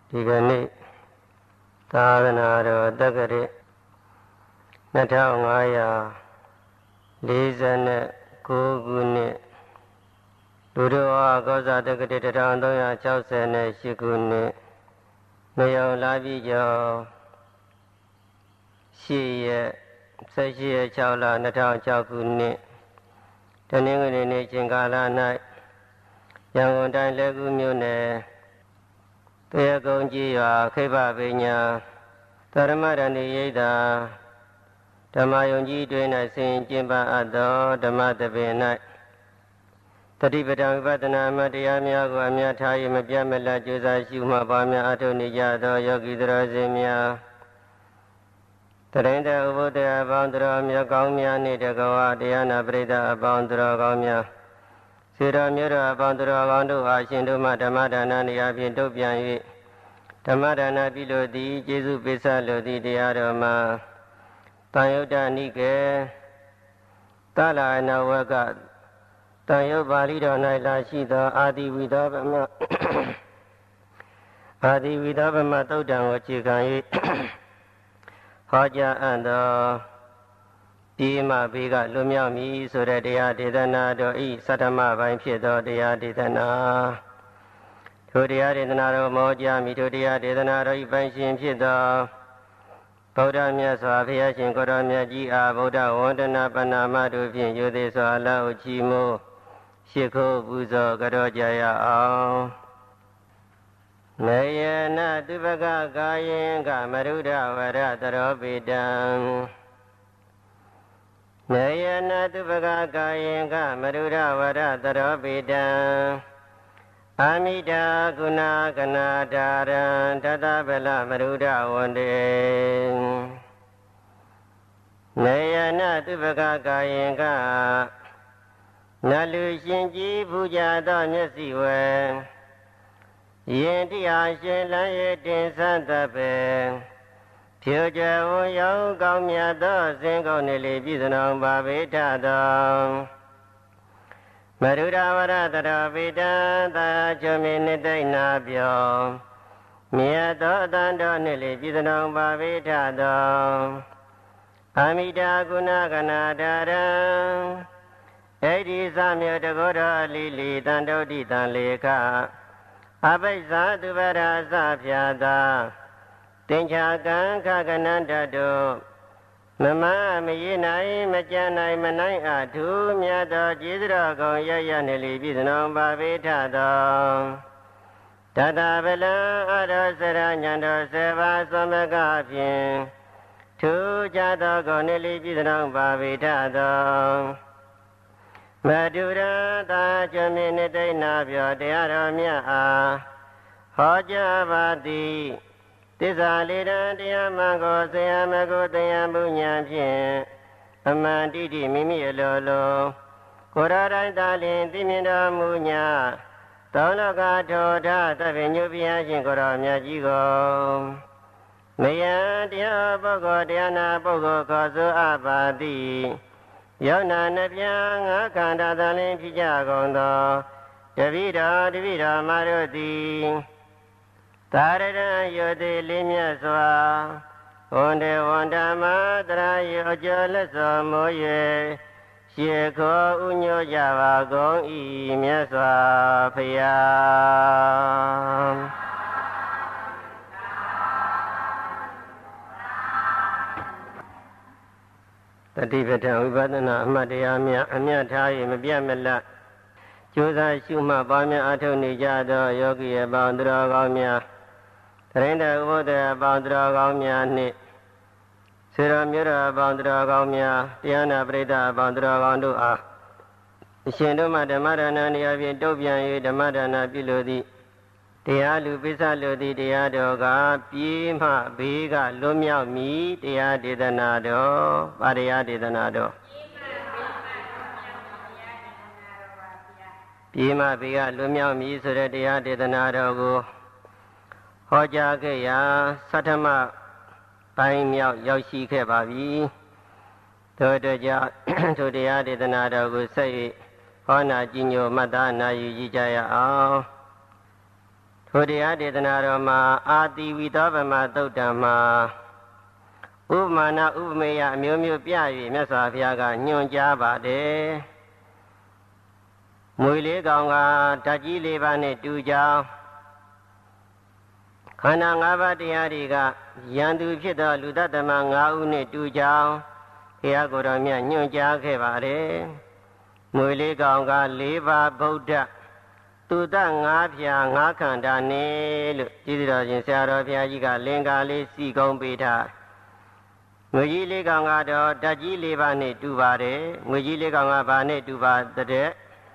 ဒီကနေ့သာသနာတော်တက္ကရာ2549ခုနှစ်လူတော်အားကောဇာတက္ကရာ1368ခုနှစ်မယုံလာပြီကျော်8ရက်18ရက်6လ2006ခုနှစ်တနင်္ဂနွေနေ့ချိန်ကာလ၌ရန်ကုန်တိုင်းလက်ကူးမြို့နယ်တေရကုန်းကြီးရွာခိဗ္ဗပညာဓမ္မရဏိယိတာဓမ္မယုံကြီးတွင်၌ဆင်ကျင့်ပါအပ်သောဓမ္မသဘင်၌တတိပဒံဝိပဿနာအမှတ်တရားများကိုအမြတ်ထား၍မပြတ်မလတ်ကြိုးစားရှုမှတ်ပါများအထောက်နေကြသောယောဂီတော်စင်များတရင်တဲ့ဥပုသ္တရာအပေါင်းတော်မြတ်ကောင်းများနှင့်တကွာတရားနာပရိသတ်အပေါင်းတော်ကောင်းများစေတော်မြတ်တော်အပေါင်းတော်ကောင်းတို့အားရှင်တို့မှဓမ္မဒါနနေရာဖြင့်တုတ်ပြန်၍ဓမ္မဒါနပြုလို့သည်ကျေးဇူးပေးဆက်လို့သည်တရားတော်မှာတန်ယုတ်တနိကေသလာနဝကတန်ယုတ်ပါဠိတော်၌လာရှိသောအာတိဝိသောဗမသုတ်တံကိုအခြေခံ၍ဟောကြားအပ်သောဒီမှာဘေးကလွတ်မြောက်မည်ဆိုတဲ့တရားဒေသနာတော်ဤသတ္တမပိုင်းဖြစ်သောတရားဒေသနာထိုတရားဒေသနာတော်မောကြားမိထိုတရားဒေသနာတော်ဤပိုင်ရှင်ဖြစ်သောဗုဒ္ဓမြတ်စွာဘုရားရှင်ကိုယ်တော်မြတ်ကြီးအားဗုဒ္ဓဝန္ဒနာပဏာမတို့ဖြင့်ယုသေးစွာအလဟုချီးမိုးရှိခိုးပူဇော်ကြောကြရအောင်မေယနာသူပကကာယင်ကမရုဒဝရတရောပိတံမေယနာသူပကကာယင်ကမရုဒဝရတရောပိတံအာမိတာကုဏကနာတာရံတတဗလမရုဒဝန္တေမေယနာသူပကကာယင်ကနလူရှင်ကြီးပူဇာသောမျက်စိဝဲယင်တရားရှင်လမ်းရတင်ဆန်းသပေဖြိုကြဝံရောင်းကောင်းမြတ်သောစင်ကုန်နေလေပြည်စုံပါဗေထသောမရုဒဝရတရပိတံသာချွမေနိတိဏပြောမြတ်သောအတန်တော်နေလေပြည်စုံပါဗေထသောအမိတာကုဏကနာတာရံဣတိသမြေတကောတော်လီလီတန်တုတိတန်လေကအဘိဇာသူဗရာသဖြာသာတင်္ချာကံခကနန္တတုမမမရေနိုင်မကြံနိုင်မနိုင်အထူးမြတ်သောကျေးဇူးတော်ကောင်းရရနေလီပြည်စုံပါဗေထသောတတဗလံအရောစရညံတော်စေဘာသမကဖြင့်ထူးကြသောကောင်းနေလီပြည်စုံပါဗေထသောမတုရသာကျွမေနိတိဏပြောတရားတော်မြတ်အားဟောကြားပါသည်သစ္စာလေးတန်တရားမှန်ကိုဆရာမကိုတရားပုညာဖြင့်အမှန်တိတိမိမိအလိုလိုကိုယ်တော်တိုင်းသာလျှင်သိမြင်တော်မူညာသောလောကထောထသဗ္ဗညုဘုရားရှင်ကိုယ်တော်မြတ်ကြီးကိုမယံတရားပုဂ္ဂိုလ်တရားနာပုဂ္ဂိုလ်ခေါ်ဆိုအပ်ပါသည်ယောနာနှပြငါခန္ဓာသလင်းဖြစ်ကြကုန်သောတပိတော်မတို့သည်သာရဏယောတိလေးမြတ်စွာဝန္ဒေဝန္ဓမတရာယောကျော်လက်စောမိုး၍ရှေခေါ်ဥညွှကြပါကုန်၏မြတ်စွာဘုရားတတိပဋ္ဌာန်ဝိပဿနာအမှတ်တရားများအမြတ်ထား၍မပြတ်မလတ်ကြိုးစားရှုမှတ်ပါများအထောက်နေကြသောယောဂီအပေါင်းတော်ကောင်းများတရင်တဲ့ဥပုဒ္ဒရာအပေါင်းတော်ကောင်းများနှင့်စေတော်မြတ်တော်အပေါင်းတော်ကောင်းများတရားနာပရိသတ်အပေါင်းတော်ကောင်းတို့အားအရှင်တို့မှဓမ္မဒါနနေရာဖြင့်တုတ်ပြန်၍ဓမ္မဒါနပြုလိုသည်တရားလူပိဿလိုသည်တရားတော်ကပြေးမှဘေးကလွတ်မြောက်မည်တရားဒေသနာတော်ပါတရားဒေသနာတော်ပြေးမှဘေးကလွတ်မြောက်မည်ဆိုတဲ့တရားဒေသနာတော်ကိုဟောကြားခဲ့ရာသတ္တမပိုင်းမြောက်ရောက်ရှိခဲ့ပါပြီထို့အတွက်ကြောင့်ထိုတရားဒေသနာတော်ကိုဆက်၍ဟောနာကြည်ညိုမှတ်သားနာယူကြရအောင်ထိုတရားဒေသနာတော်မှာအာတိဝိသောဗမသုတ်တံမှာဥပမာဏဥပမေယအမျိုးမျိုးပြ၍မြတ်စွာဘုရားကညွှန်ကြားပါတယ်မွေလေးကောင်ကဓာတ်ကြီး၄ပါးနဲ့တူကြောင်းခန္ဓာ၅ပါးတရားတွေကယံသူဖြစ်သောလူတ္တမ၅ဦးနဲ့တူကြောင်းဘုရားကိုယ်တော်မြတ်ညွှန်ကြားခဲ့ပါတယ်မွေလေးကောင်က၄ပါးဗုဒ္ဓသူတ၅ဖြာ၅ခန္ဓာနဲ့လို့ကြည်တော်ရှင်ဆရာတော်ဘုရားကြီးကလင်္ကာလေးစီကုံးပေးထားငွေကြီးလေးကောင်ကတော့ဓာတ်ကြီး၄ပါးနဲ့တူပါတယ်ငွေကြီးလေးကောင်ကဘာနဲ့တူပါတဲ့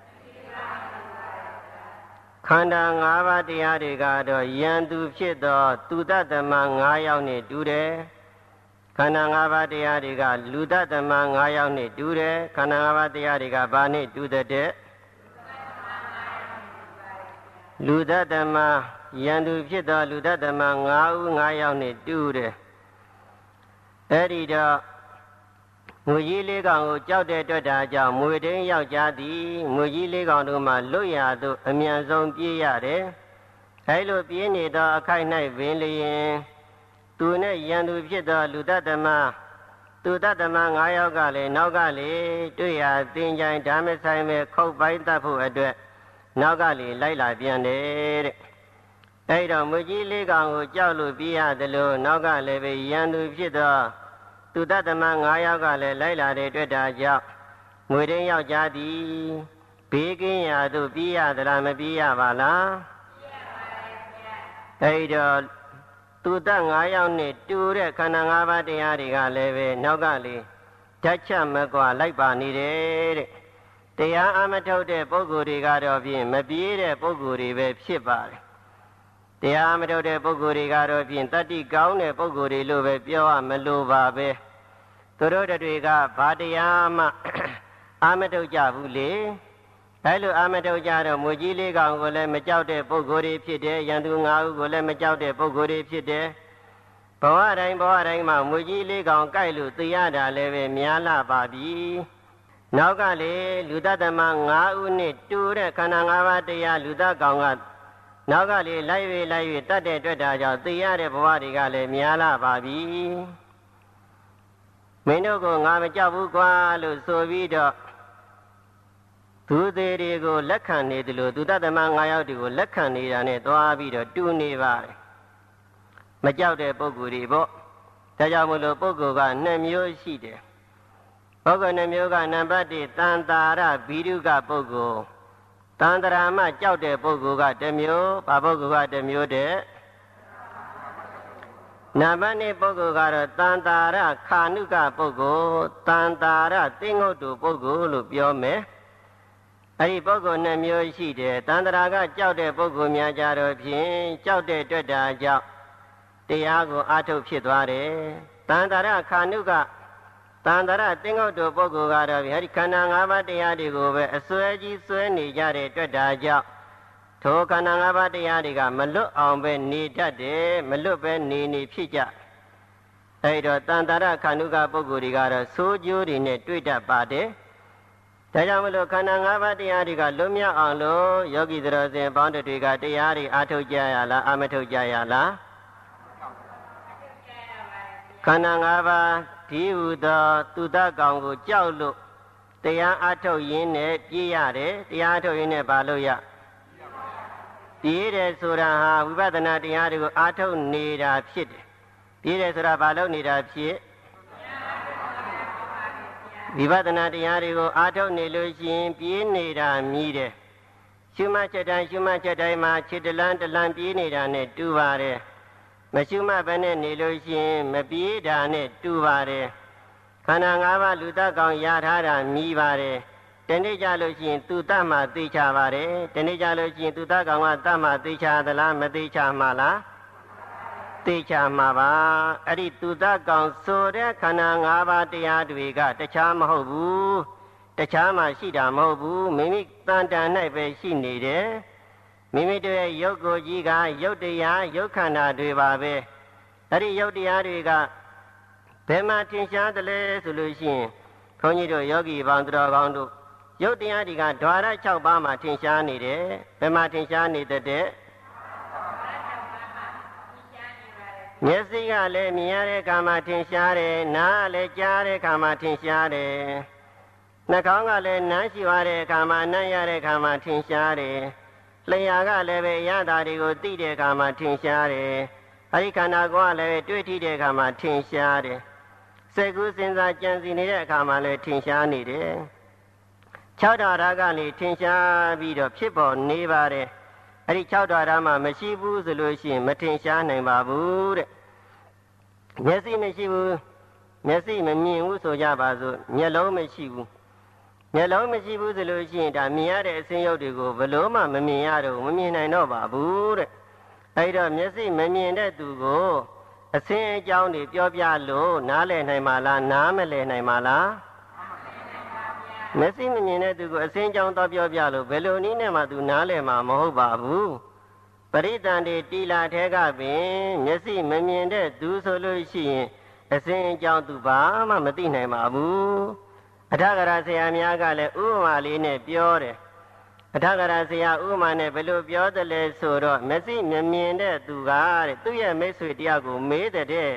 ခန္ဓာ၅ပါးတရားတွေကတော့ယံသူဖြစ်သောသူတ္တမ၅ယောက်နဲ့တူတယ်ခန္ဓာ၅ပါးတရားတွေကလူတ္တမ၅ယောက်နဲ့တူတယ်ခန္ဓာ၅ပါးတရားတွေကဘာနဲ့တူတဲ့လူတ္တမယံသူဖြစ်သောလူတ္တမ၅ဦး၅ယောက်နဲ့တူတယ်အဲ့ဒီတော့ငွေကြီးလေးကောင်ကိုကြောက်တဲ့အတွက်ဒါကြောင့်မွေတင်းယောက်ျားသည်ငွေကြီးလေးကောင်တို့မှလွတ်ရာသို့အမြန်ဆုံးပြေးရတယ်အဲလိုပြေးနေသောအခိုက်၌ပင်လျင်သူနဲ့ယံသူဖြစ်သောလူတ္တမသူတ္တမ၅ယောက်ကလည်းနောက်ကလည်းတွေ့ရသင်္ကြန်ဓမ္မဆိုင်ပဲခုတ်ပိုင်းတတ်ဖို့အတွက်နောက်ကလည်းလိုက်လာပြန်တယ်တဲ့အဲဒီတော့မွေကြီးလေးကောင်ကိုကြောက်လို့ပြေးရတယ်လို့နောက်ကလည်းပဲယံသူဖြစ်သောသူတ္တမ၅ယောက်ကလည်းလိုက်လာတဲ့အတွက်ဒါကြောင့်ငွေတင်းယောက်ျားသည်ဘေးကင်းရာသို့ပြေးရသလားမပြေးရပါလားပြေးရပါဗျာအဲဒီတော့သူတ္တ၅ယောက်နဲ့တူတဲ့ခန္ဓာ၅ပါးတရားတွေကလည်းပဲနောက်ကလေးဓာတ်ချက်မကွာလိုက်ပါနေတယ်တဲ့တရားအမထုတ်တဲ့ပုဂ္ဂိုလ်တွေကတော့ဖြင့်မပြေးတဲ့ပုဂ္ဂိုလ်တွေပဲဖြစ်ပါတယ်တရားမထုတ်တဲ့ပုဂ္ဂိုလ်တွေကတော့ဖြင့်တတ္တိကောင်းတဲ့ပုဂ္ဂိုလ်တွေလို့ပဲပြောရမလို့ပါပဲသူတို့တွေကဘာတရားမှအာမထုတ်ကြဘူးလေအဲလိုအာမထုတ်ကြတော့မွေကြီးလေးကောင်ကိုလည်းမကြောက်တဲ့ပုဂ္ဂိုလ်တွေဖြစ်တယ်ရန်သူ၅ဦးကိုလည်းမကြောက်တဲ့ပုဂ္ဂိုလ်တွေဖြစ်တယ်ဘဝတိုင်းမှာမွေကြီးလေးကောင်ကြိုက်လို့သိရတာလည်းပဲများလာပါပြီနောက်ကလေလူတ္တမ၅ဦးနဲ့တူတဲ့ခန္ဓာ၅ပါးတရားလူတ္တကောင်ကနောက်ကလေလိုက်၍တတ်တဲ့အတွက်ဒါကြောင့်သိရတဲ့ဘဝတွေကလည်းများလာပါပြီမင်းတို့ကငါမကြောက်ဘူးကွာလို့ဆိုပြီးတော့သူသေးတွေကိုလက်ခံနေတယ်လို့သူတ္တမ၅ယောက်တွေကိုလက်ခံနေတာနဲ့သွားပြီးတော့တူနေပါတယ်မကြောက်တဲ့ပုဂ္ဂိုလ်တွေပေါ့ဒါကြောင့်မလို့ပုဂ္ဂိုလ်က2မျိုးရှိတယ်ပုဂ္ဂိုလ်2မျိုးကနံပါတ်1တန်တာရဘိဓုကပုဂ္ဂိုလ်တန်တရာမှကြောက်တဲ့ပုဂ္ဂိုလ်က1မျိုးဘာပုဂ္ဂိုလ်က1မျိုးတဲ့နံပါတ်2ပုဂ္ဂိုလ်ကတော့တန်တာရခာနုကပုဂ္ဂိုလ်တန်တာရသင်္ဂုတ္တုပုဂ္ဂိုလ်လို့ပြောမယ်အဲဒီပုဂ္ဂိုလ်2မျိုးရှိတယ်တန်တရာကကြောက်တဲ့ပုဂ္ဂိုလ်များကြတော့ဖြင့်ကြောက်တဲ့အတွက်ဒါကြောင့်တရားကိုအားထုတ်ဖြစ်သွားတယ်တန်တာရခာနုကတန်တရသင်္ဂုတ္တုပုဂ္ဂိုလ်ကတော့အဲဒီခန္ဓာ၅ပါးတရားတွေကိုပဲအစွဲကြီးစွဲနေကြတဲ့အတွက်ဒါကြောင့်ထိုခန္ဓာ၅ပါးတရားတွေကမလွတ်အောင်ပဲနေတတ်တယ်မလွတ်ပဲနေဖြစ်ကြအဲဒီတော့တန်တရခန္ဓုကပုဂ္ဂိုလ်တွေကတော့ဆိုးကျိုးတွေနဲ့တွေ့တတ်ပါတယ်ဒါကြောင့်မလို့ခန္ဓာ၅ပါးတရားတွေကလွတ်မြောက်အောင်လို့ယောဂီသရောစဉ်ပေါင်းတွေကတရားတွေအားထုတ်ကြရလားအာမထုတ်ကြရလားခန္ဓာ၅ပါးဒီဟုသောသူတကောင်ကိုကြောက်လို့တရားအားထုတ်ရင်းနဲ့ပြေးရတယ်တရားအားထုတ်ရင်းနဲ့ဘာလို့ရပြေးတယ်ဆိုတာဟာဝိပဿနာတရားတွေကိုအားထုတ်နေတာဖြစ်တယ်ပြေးတယ်ဆိုတာဘာလို့နေတာဖြစ်ဝိပဿနာတရားတွေကိုအားထုတ်နေလို့ရှိရင်ပြေးနေတာမြည်တယ်ရှုမှတ်ချက်တိုင်းမှာခြေတလန်းပြေးနေတာနဲ့တူပါတယ်မရှုမှတ်ဘဲနဲ့နေလို့ရှိရင်မပြေးတာနဲ့တူပါတယ်ခန္ဓာ၅ပါးလူတတ်ကောင်ရထားတာမြည်ပါတယ်တနေ့ကြလို့ရှိရင်သူတတ်မှသိချပါတယ်တနေ့ကြလို့ရှိရင်သူတတ်ကောင်ကတတ်မှသိချသလားမသိချမှလားသိချမှပါအဲ့ဒီသူတတ်ကောင်ဆိုတဲ့ခန္ဓာ၅ပါးတရားတွေကတခြားမဟုတ်ဘူးတခြားမှရှိတာမဟုတ်ဘူးမိမိတန်တန်၌ပဲရှိနေတယ်မိမိတို့ရဲ့ရုပ်ကိုယ်ကြီးကရုပ်တရားရုပ်ခန္ဓာတွေပါပဲအဲ့ဒီရုပ်တရားတွေကဘယ်မှာထင်ရှားသလဲဆိုလို့ရှိရင်ခွန်ကြီးတို့ယောဂီပေါင်းတော်ကောင်းတို့ရုပ်တရားတွေကဓဝရ6ပါးမှာထင်ရှားနေတယ်ဘယ်မှာထင်ရှားနေတဲ့မျက်စိကလည်းမြင်ရတဲ့အခါမှာထင်ရှားတယ်နားကလည်းကြားတဲ့အခါမှာထင်ရှားတယ်နှာခေါင်းကလည်းနမ်းရှိရတဲ့အခါမှာနမ်းရတဲ့အခါမှာထင်ရှားတယ်လျှာကလည်းပဲရတာတွေကိုသိတဲ့အခါမှာထင်ရှားတယ်အဲဒီခန္ဓာကိုယ်ကလည်းတွေ့ထိတဲ့အခါမှာထင်ရှားတယ်စိတ်ကူးစဉ်းစားကြံစည်နေတဲ့အခါမှာလည်းထင်ရှားနေတယ်6ဓာတ်ကနေထင်ရှားပြီးတော့ဖြစ်ပေါ်နေပါတယ်အဲဒီ6ဓာတ်မှာမရှိဘူးဆိုလို့ရှိရင်မထင်ရှားနိုင်ပါဘူးတဲ့မျက်စိမရှိဘူးမျက်စိမမြင်ဘူးဆိုကြပါစို့မျက်လုံးမရှိဘူးမျက်လုံးမရှိဘူးဆိုလို့ရှိရင်ဒါမြင်ရတဲ့အစဉ်ရုပ်တွေကိုဘယ်လို့မှမမြင်ရတော့မမြင်နိုင်တော့ပါဘူးတဲ့အဲဒီတော့မျက်စိမမြင်တဲ့သူကိုအစဉ်အကြောင်းတွေပြောပြလို့နားလည်နိုင်မှာလားနားမလည်နိုင်မှာလားမျက်စိမမြင်တဲ့သူကိုအစဉ်အကြောင်းတော့ပြောပြလို့ဘယ်လိုနည်းနဲ့မှသူနားလည်မှာမဟုတ်ပါဘူးပရိသန္တိတီလာထဲကပင်မျက်စိမမြင်တဲ့သူဆိုလို့ရှိရင်အစဉ်အကြောင်းသူဘာမှမသိနိုင်ပါဘူးအထကရာဆရာများကလည်းဥပမာလေးနဲ့ပြောတယ်အထကရာဆရာဥပမာနဲ့ဘယ်လိုပြောတယ်လဲဆိုတော့မျက်စိမမြင်တဲ့သူကတဲ့သူ့ရဲ့မိတ်ဆွေတယောက်ကိုမေးတဲ့ဟေး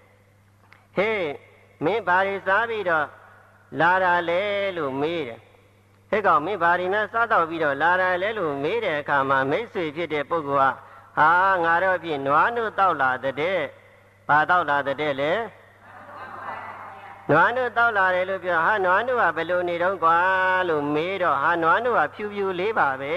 မင်းဘာတွေစားပြီးတော့လာတာလဲလို့မေးတယ်ဟဲ့ကောင်မင်းဘာတွေနဲ့စားတော့ပြီးတော့လာတာလဲလို့မေးတဲ့အခါမှာမိတ်ဆွေဖြစ်တဲ့ပုဂ္ဂိုလ်ကဟာငါတော့ဖြင့်နွားနို့တောက်လာတဲ့ဘာတောက်လာတဲ့လဲနွားနို့တောက်လာတယ်လို့ပြောဟာနွားနို့ကဘယ်လိုနေတော့ကွာလို့မေးတော့ဟာနွားနို့ကဖြူဖြူလေးပါပဲ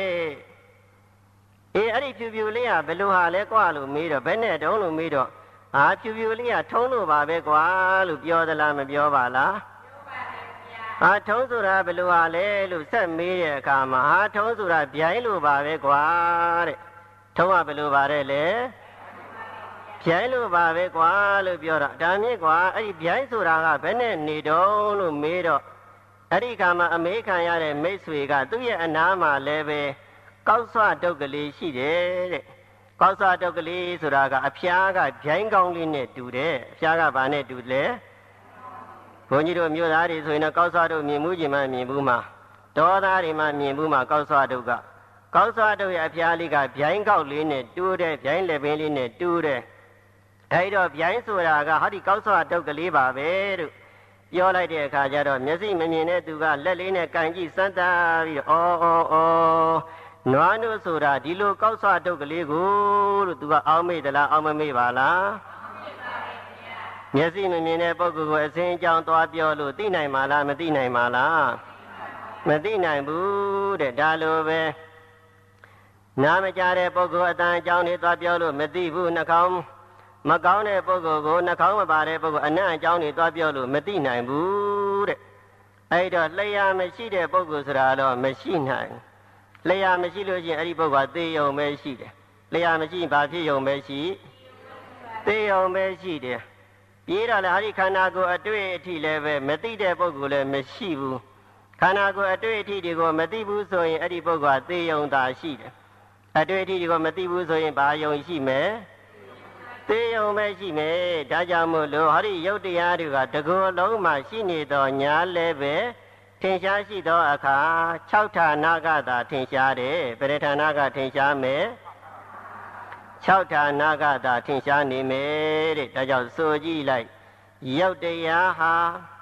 အဲ့ဒီဖြူဖြူလေးကဘယ်လိုဟာလဲကွာလို့မေးတော့ဘယ်နဲ့တုံးလို့မေးတော့ဟာဖြူဖြူလေးကထုံးလို့ပါပဲကွာလို့ပြောသလားမပြောပါလားဟာထုံးဆိုတာဘယ်လိုဟာလဲလို့ဆက်မေးတဲ့အခါမှာဟာထုံးဆိုတာဗျိုင်းလိုပါပဲကွာတဲ့ထုံးကဘယ်လိုပါတဲ့လဲဗျိုင်းလိုပါပဲကွာလို့ပြောတော့ဒါမြင့်ကွာအဲ့ဒီဗျိုင်းဆိုတာကဘယ်နဲ့နေတုံးလို့မေးတော့အဲ့ဒီခါမှာအမေးခံရတဲ့မိတ်ဆွေကသူ့ရဲ့အနားမှာလည်းပဲကောက်ဆွတုတ်ကလေးရှိတယ်တဲ့ကောက်ဆွတုတ်ကလေးဆိုတာကအဖျားကဗျိုင်းကောင်းလေးနဲ့တူတယ်အဖျားကဘာနဲ့တူလဲဘုန်းကြီးတို့မြို့သားတွေဆိုရင်တော့ကောက်ဆွတုတ်မြင်မှုချင်းမှမြင်ဘူးမှာဒေါသားတွေမှမြင်ဘူးမှာကောက်ဆွတုတ်ကကောက်ဆွတုတ်ရဲ့အဖျားလေးကဗျိုင်းကောက်လေးနဲ့တူတယ်ဗျိုင်းလက်ပင်လေးနဲ့တူတယ်အဲဒီတော့ဗျိုင်းဆိုတာကဟာဒီကောက်ဆွတုတ်ကလေးပါပဲလို့ပြောလိုက်တဲ့အခါကျတော့မျက်စိမမြင်တဲ့သူကလက်လေးနဲ့ကန်ကြည့်စမ်းသပ်ပြီးတော့နွားနို့ဆိုတာဒီလိုကောက်ဆွတုတ်ကလေးကိုလို့သူကအောင်းမေ့သလားအောင်းမမေ့ပါလားမျက်စိမမြင်တဲ့ပုဂ္ဂိုလ်ကိုအစဉ်အကြောင်းသွားပြောလို့သိနိုင်မှာလားမသိနိုင်ပါလားမသိနိုင်ဘူးတဲ့ဒါလိုပဲနားမကြားတဲ့ပုဂ္ဂိုလ်အတန်အကြောင်းတွေသွားပြောလို့မသိဘူးနှာခေါင်းမကောင်းတဲ့ပုဂ္ဂိုလ်ကိုနှာခေါင်းမပါတဲ့ပုဂ္ဂိုလ်အနံ့အကြောင်းတွေသွားပြောလို့မသိနိုင်ဘူးတဲ့အဲ့တော့လျှာမရှိတဲ့ပုဂ္ဂိုလ်ဆိုတာတော့မရှိနိုင်လျှာမရှိလို့ရှိရင်အဲ့ဒီပုဂ္ဂိုလ်ကသေယုံပဲရှိတယ်လျှာမရှိဘာဖြစ်ယုံပဲရှိသေယုံပဲရှိတယ်ပြေးတော့လေဟာဒီခန္ဓာကိုယ်အတွေ့အထိလည်းပဲမသိတဲ့ပုဂ္ဂိုလ်လည်းမရှိဘူးခန္ဓာကိုယ်အတွေ့အထိတွေကိုမသိဘူးဆိုရင်အဲ့ဒီပုဂ္ဂိုလ်ကသေယုံသာရှိတယ်အတွေ့အထိတွေကိုမသိဘူးဆိုရင်ဘာယုံရှိမယ်သေယုံပဲရှိမယ်ဒါကြောင့်မို့လို့ဟာဒီယုတ်တရားတွေကတကောလုံးမှာရှိနေတော့ညာလည်းပဲထင်ရှားရှိသောအခါ6ဌာနကသာထင်ရှားတယ်ပရိဌာနကထင်ရှားမယ်6ဌာနကသာထင်ရှားနေမယ်တဲ့ဒါကြောင့်ဆိုကြည့်လိုက်ယုတ်တရားဟာ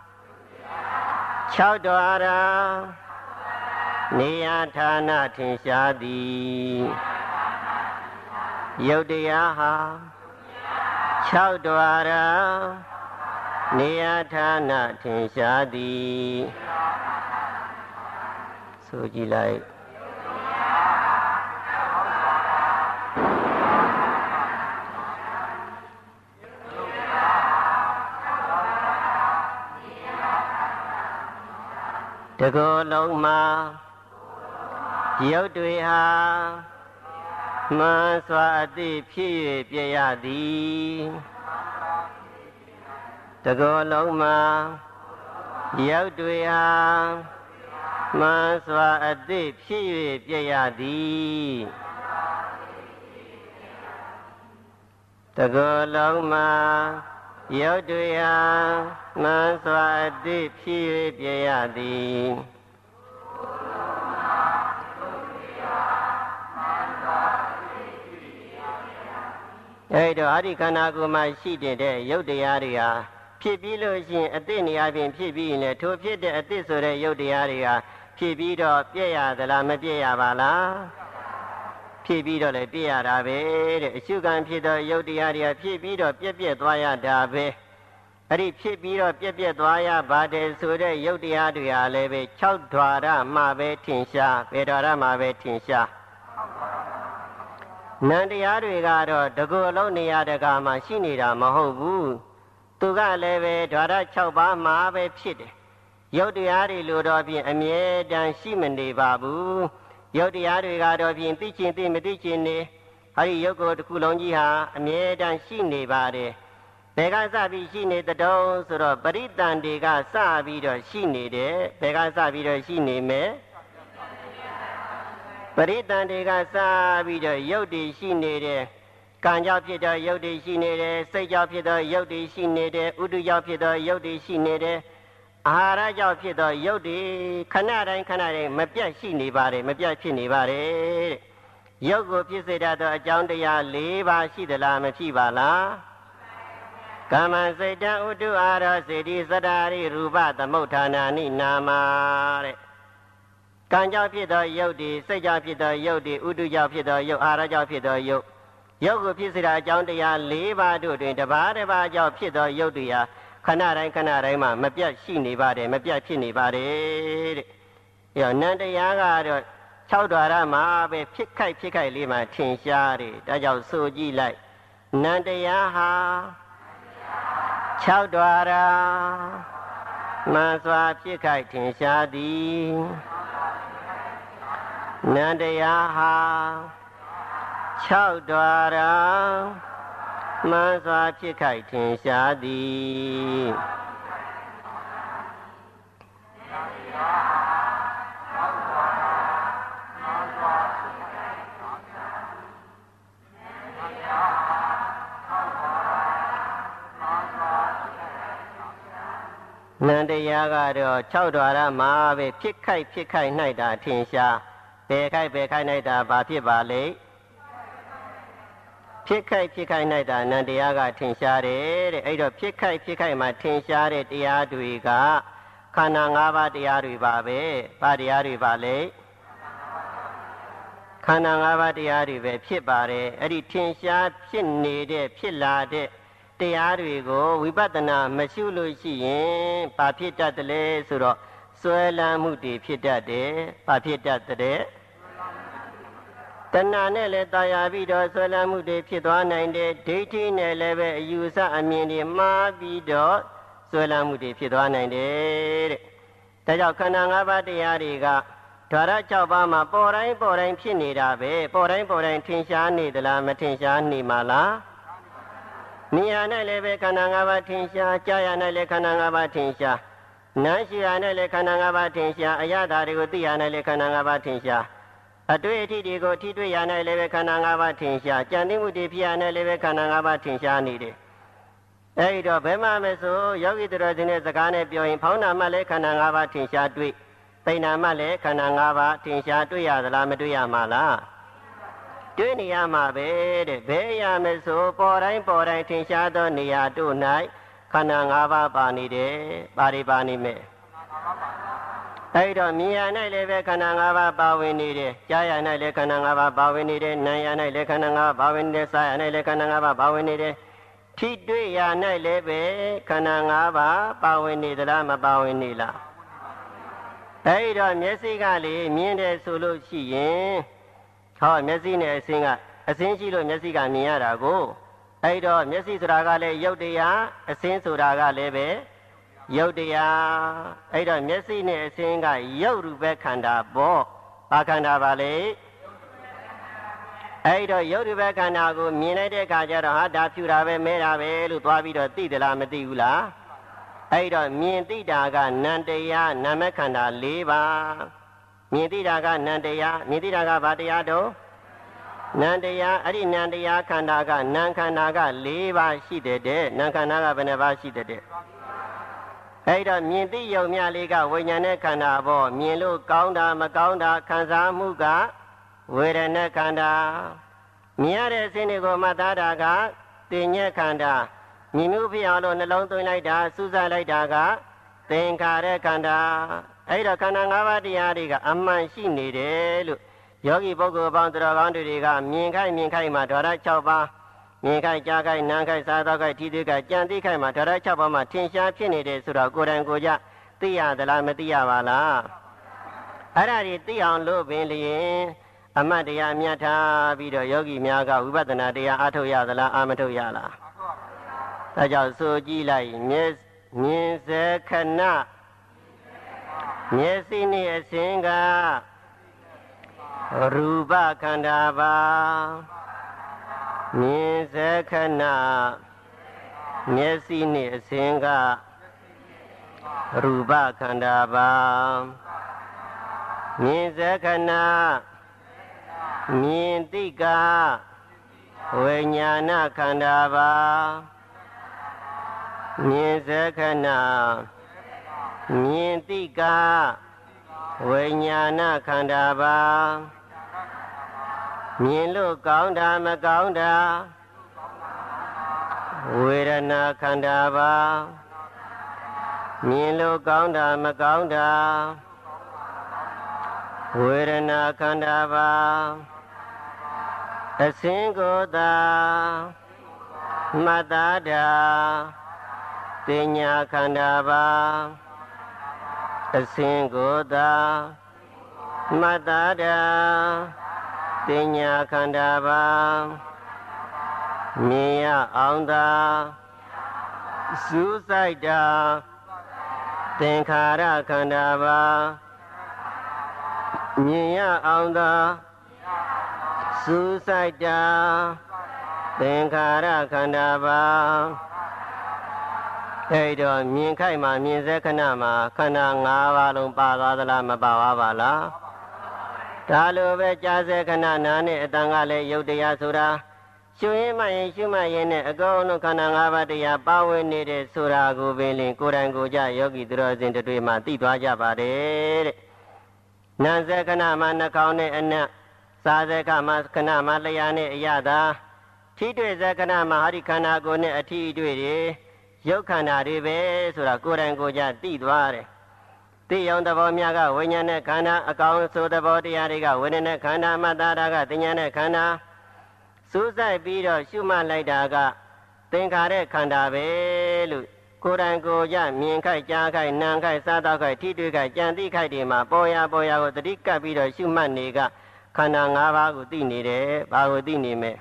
6ဓာရနေယဌာနထင်ရှားသည်ယုတ်တရားဟာ6ဓာရနေယဌာနထင်ရှားသည်ဆိုကြည့်လိုက်တကောလုံးမှာရုပ်တွေဟာမှန်စွာအသိဖြစ်၍ပြရသည်တကောလုံးမှာရုပ်တွေဟာမှန်စွာအသိဖြစ်၍ပြရသည်တကောလုံးမှာရုပ်တွေဟာမှန်စွာအသိဖြစ်၍ပြရသည်အဲ့တော့အရိခန္ဓာကိုယ်မှာရှိတဲ့ရုပ်တရားတွေဟာဖြစ်ပြီးလို့ရှိရင်အတိနေရာပြင်ဖြစ်ပြီးရင်လည်းထိုဖြစ်တဲ့အတိဆိုတဲ့ရုပ်တရားတွေဟာဖြစ်ပြီးတော့ပြည့်ရသလားမပြည့်ရပါလားဖြစ်ပြီးတော့လည်းပြည့်ရတာပဲတဲ့အရှုခံဖြစ်သောရုပ်တရားတွေကဖြစ်ပြီးတော့ပြည့်သွားရတာပဲအဲ့ဒီဖြစ်ပြီးတော့ပြည့်သွားရပါတယ်ဆိုတဲ့ရုပ်တရားတွေဟာလည်းပဲ6ဓာရမှာပဲထင်ရှားဘယ်ဓာရမှာပဲထင်ရှားနံတရားတွေကတော့တကူအလုံးနေရာတကာမှာရှိနေတာမဟုတ်ဘူးသူကလည်းပဲဓာရ6ပါးမှာပဲဖြစ်တယ်ရုပ်တရားတွေလိုတော့ဖြင့်အမြဲတမ်းရှိမနေပါဘူးရုပ်တရားတွေကတော့ဖြင့်သိချင်းသိမသိချင်းနေဟာဒီရုပ်ကိုတစ်ခုလုံးကြီးဟာအမြဲတမ်းရှိနေပါတယ်ဘယ်ကစပြီးရှိနေတုံးဆိုတော့ပရိတန်တွေကစပြီးတော့ရှိနေတယ်ဘယ်ကစပြီးတော့ရှိနေမယ်ပရိတန်တွေကစပြီးတော့ရုပ်တည်ရှိနေတယ်ကံကြောင့်ဖြစ်သောရုပ်တည်ရှိနေတယ်စိတ်ကြောင့်ဖြစ်သောရုပ်တည်ရှိနေတယ်ဥဒုကြောင့်ဖြစ်သောရုပ်တည်ရှိနေတယ်အာဟာရကြောင့်ဖြစ်သောရုပ်တည်ခဏတိုင်းမပြတ်ရှိနေပါတယ်မပြတ်ဖြစ်နေပါတယ်ရုပ်ကိုဖြစ်စေတတ်သောအကြောင်းတရား၄ပါးရှိသလားမဖြစ်ပါလားကမ္မစိတ်တံဥတုအာရောစေတိသတ္တရိရူပသမုဋ္ဌာနာနိနာမတဲ့ကံကြောင့်ဖြစ်သောရုပ်တည်စိတ်ကြောင့်ဖြစ်သောရုပ်တည်ဥတုကြောင့်ဖြစ်သောရုပ်အာဟာရကြောင့်ဖြစ်သောရုပ်ကိုဖြစ်စေတာအကြောင်းတရား၄ပါးတို့တွင်တစ်ပါးတစ်ပါးကြောင့်ဖြစ်သောရုပ်တည်ဟာခဏတိုင်းမှာမပြတ်ရှိနေပါတယ်မပြတ်ဖြစ်နေပါတယ်တဲ့။အဲနံတရားကတော့6ဓာရမှာပဲဖြစ်ခိုက်လေးမှာထင်ရှားတယ်။ဒါကြောင့်ဆိုကြည့်လိုက်နံတရားဟာ6ဓာရမှန်စွာဖြစ်ခိုက်ထင်ရှားသည်နံတရားဟာ6ဓာရမှန်စွာဖြစ်ခိုက်ထင်ရှားသည်နံတရားကတော့6ဓာရမှာပဲဖြစ်ခိုက်၌တာထင်ရှားဘယ်ခိုက်၌တာဘာဖြစ်ပါလိမ့်ဖြစ်ခိုက်၌တာနံတရားကထင်ရှားတယ်တဲ့အဲ့တော့ဖြစ်ခိုက်မှာထင်ရှားတဲ့တရားတွေကခန္ဓာ၅ပါးတရားတွေပါပဲဘာတရားတွေပါလဲခန္ဓာ၅ပါးတရားတွေပဲဖြစ်ပါတယ်အဲ့ဒီထင်ရှားဖြစ်နေတဲ့ဖြစ်လာတဲ့တရားတွေကိုဝိပဿနာမရှုလို့ရှိရင်ဘာဖြစ်တတ်တယ်လဲဆိုတော့စွဲလန်းမှုတွေဖြစ်တတ်တယ်ဘာဖြစ်တတ်တဲ့တဏှာနဲ့လည်းတာယာပြီးတော့ဆွဲလန်းမှုတွေဖြစ်သွားနိုင်တယ်ဒိဋ္ဌိနဲ့လည်းပဲအယူဆအမြင်တွေမှားပြီးတော့ဆွဲလန်းမှုတွေဖြစ်သွားနိုင်တယ်တဲ့ဒါကြောင့်ခန္ဓာ၅ပါးတရားတွေကဓာရ6ပါးမှာပေါ်တိုင်းဖြစ်နေတာပဲပေါ်တိုင်းထင်ရှားနေသလားမထင်ရှားနေမှာလားနေရာ၌လည်းပဲခန္ဓာ၅ပါးထင်ရှားကြာရ၌လည်းခန္ဓာ၅ပါးထင်ရှားနားရှိရ၌လည်းခန္ဓာ၅ပါးထင်ရှားအရသာတွေကိုသိရ၌လည်းခန္ဓာ၅ပါးထင်ရှားအတွေ့အထိတွေကိုထိတွေ့ရ၌လည်းပဲခန္ဓာ၅ပါးထင်ရှားကြံသိမှုတွေဖြစ်ရ၌လည်းပဲခန္ဓာ၅ပါးထင်ရှားနေတယ်အဲဒီတော့ဘယ်မှမဆိုယောဂီတော်စင်တဲ့စကားနဲ့ပြောရင်ဖောင်းနာမှလည်းခန္ဓာ၅ပါးထင်ရှားတွေ့ပိဏာမှလည်းခန္ဓာ၅ပါးထင်ရှားတွေ့ရသလားမတွေ့ရမှာလားတွေ့နေရမှာပဲတဲ့ဘယ်ရမဆိုပေါ်တိုင်းထင်ရှားသောနေရာတို့၌ခန္ဓာ၅ပါးပါနေတယ်ပါရိပါနေမယ်အဲ့တော့မြင်ရ၌လည်းပဲခန္ဓာ၅ပါးပါဝင်နေတယ်ကြားရ၌လည်းခန္ဓာ၅ပါးပါဝင်နေတယ်နားရ၌လည်းခန္ဓာ၅ပါးပါဝင်နေတယ်စားရ၌လည်းခန္ဓာ၅ပါးပါဝင်နေတယ်ထိတွေ့ရ၌လည်းပဲခန္ဓာ၅ပါးပါဝင်နေသလားမပါဝင်နေလားအဲ့တော့မျက်စိကလေမြင်တယ်ဆိုလို့ရှိရင်ဟောမျက်စိနဲ့အစင်းရှိလို့မျက်စိကမြင်ရတာကိုအဲ့တော့မျက်စိဆိုတာကလည်းရုပ်တရားအစင်းဆိုတာကလည်းပဲရုပ်တရားအဲ့တော့မျက်စိနဲ့အစင်းကရုပ်ရူပခန္ဓာပေါ့ဘာခန္ဓာပါလဲအဲ့တော့ရုပ်ရူပခန္ဓာကိုမြင်လိုက်တဲ့အခါကျတော့ဟာဒါဖြူတာပဲမဲတာပဲလို့သွားပြီးတော့သိသလားမသိဘူးလားအဲ့တော့မြင်သိတာကနံတရားနာမခန္ဓာ၄ပါးမြင်သိတာကနံတရားမြင်သိတာကဘာတရားတော့နံတရားအဲ့ဒီနံတရားခန္ဓာကနံခန္ဓာက၄ပါးရှိတဲ့နံခန္ဓာကဘယ်နှပါးရှိတဲ့အဲ့တော့မြင်သိယုံမြလေးကဝိညာဉ်နဲ့ခန္ဓာပေါ့မြင်လို့ကောင်းတာမကောင်းတာခံစားမှုကဝေဒနာခန္ဓာမြင်ရတဲ့အစဉ်တွေကိုမှတ်သားတာကတင်ညက်ခန္ဓာမြင်မှုဖြစ်အောင်လို့နှလုံးသွင်းလိုက်တာစူးစိုက်လိုက်တာကသင်္ခါရခန္ဓာအဲ့တော့ခန္ဓာ၅ပါးတရားတွေကအမှန်ရှိနေတယ်လို့ယောဂီပုဂ္ဂိုလ်ပေါင်းတော်ကောင်းတွေကမြင်ခိုက်မှာဓာရ6ပါးမြင်ခိုက်ကြားခိုက်နားခိုက်စားသောက်ခိုက်ထိတွေ့ခိုက်ကြံသိခိုက်မှာဓာရ6ပါးမှာထင်ရှားဖြစ်နေတယ်ဆိုတော့ကိုယ်တိုင်ကိုယ်ကြသိရသလားမသိရပါလားအဲ့ဒါတွေသိအောင်လို့ပင်လျင်အမတ်တရားမြတ်ထားပြီးတော့ယောဂီများကဝိပဿနာတရားအားထုတ်ရသလားအာမထုတ်ရလားဒါကြောင့်ဆိုကြည့်လိုက်မြင်စေခဏမျက်စိနဲ့အစဉ်ကရူပခန္ဓာပါမြင်စေခဏမျက်စိနဲ့အစဉ်ကရူပခန္ဓာပါမြင်စေခဏမြင်တိကဝိညာဏခန္ဓာပါမြင်စေခဏမြင်တိကဝိညာဏခန္ဓာပါမြင်လို့ကောင်းတာမကောင်းတာဝေဒနာခန္ဓာပါမြင်လို့ကောင်းတာမကောင်းတာဝေဒနာခန္ဓာပါအစဉ်ကိုသာမတ္တာတာတင်ညာခန္ဓာပါအစဉ်ကိုသာမတ္တာတာတင်ညာခန္ဓာပါမြင်ရအောင်သာစူးစိုက်တာသင်္ခါရခန္ဓာပါမြင်ရအောင်သာစူးစိုက်တာသင်္ခါရခန္ဓာပါအဲ့တော့မြင်ခိုက်မှာမြင်စေခဏမှာခန္ဓာ၅ပါးလုံးပါသွားသလားမပါပါလားဒါလိုပဲကြားစေခဏနာနဲ့အတန်ကလည်းယုတ်တရားဆိုတာရှုရင်းမှရင်ရှုမှရင်နဲ့အကုန်လုံးခန္ဓာ၅ပါးတရားပါဝင်နေတဲ့ဆိုတာကိုပင်လင်ကိုယ်တိုင်ကိုယ်ကြယောဂီသူတော်စင်တွေမှသိသွားကြပါတယ်တဲ့နာစေခဏမှာနှာခေါင်းနဲ့အနံ့စားစေခဏမှာလျှာနဲ့အရသာထိတွေ့စေခဏမှာဟာဒီခန္ဓာကိုယ်နဲ့အထီးတွေ့တွေရုပ်ခန္ဓာတွေပဲဆိုတာကိုယ်တိုင်ကိုယ်ကြသိသွားတယ်သိအောင်သဘောများကဝိညာဉ်နဲ့ခန္ဓာအကောင်ဆိုသဘောတရားတွေကဝိညာဉ်နဲ့ခန္ဓာမှတ်သားတာကသဉ္ညာနဲ့ခန္ဓာစူးစိုက်ပြီးတော့ရှုမှတ်လိုက်တာကသင်္ခါရခန္ဓာပဲလို့ကိုယ်တိုင်ကိုယ်ကြမြင်ခိုက်ကြားခိုက်နားခိုက်စားတော့ခိုက်ထိတွေ့ခိုက်ကြံသိခိုက်တွေမှာပေါ်ရကိုသတိကပ်ပြီးတော့ရှုမှတ်နေကခန္ဓာ၅ပါးကိုသိနေတယ်ဘာကိုသိနေမဲ့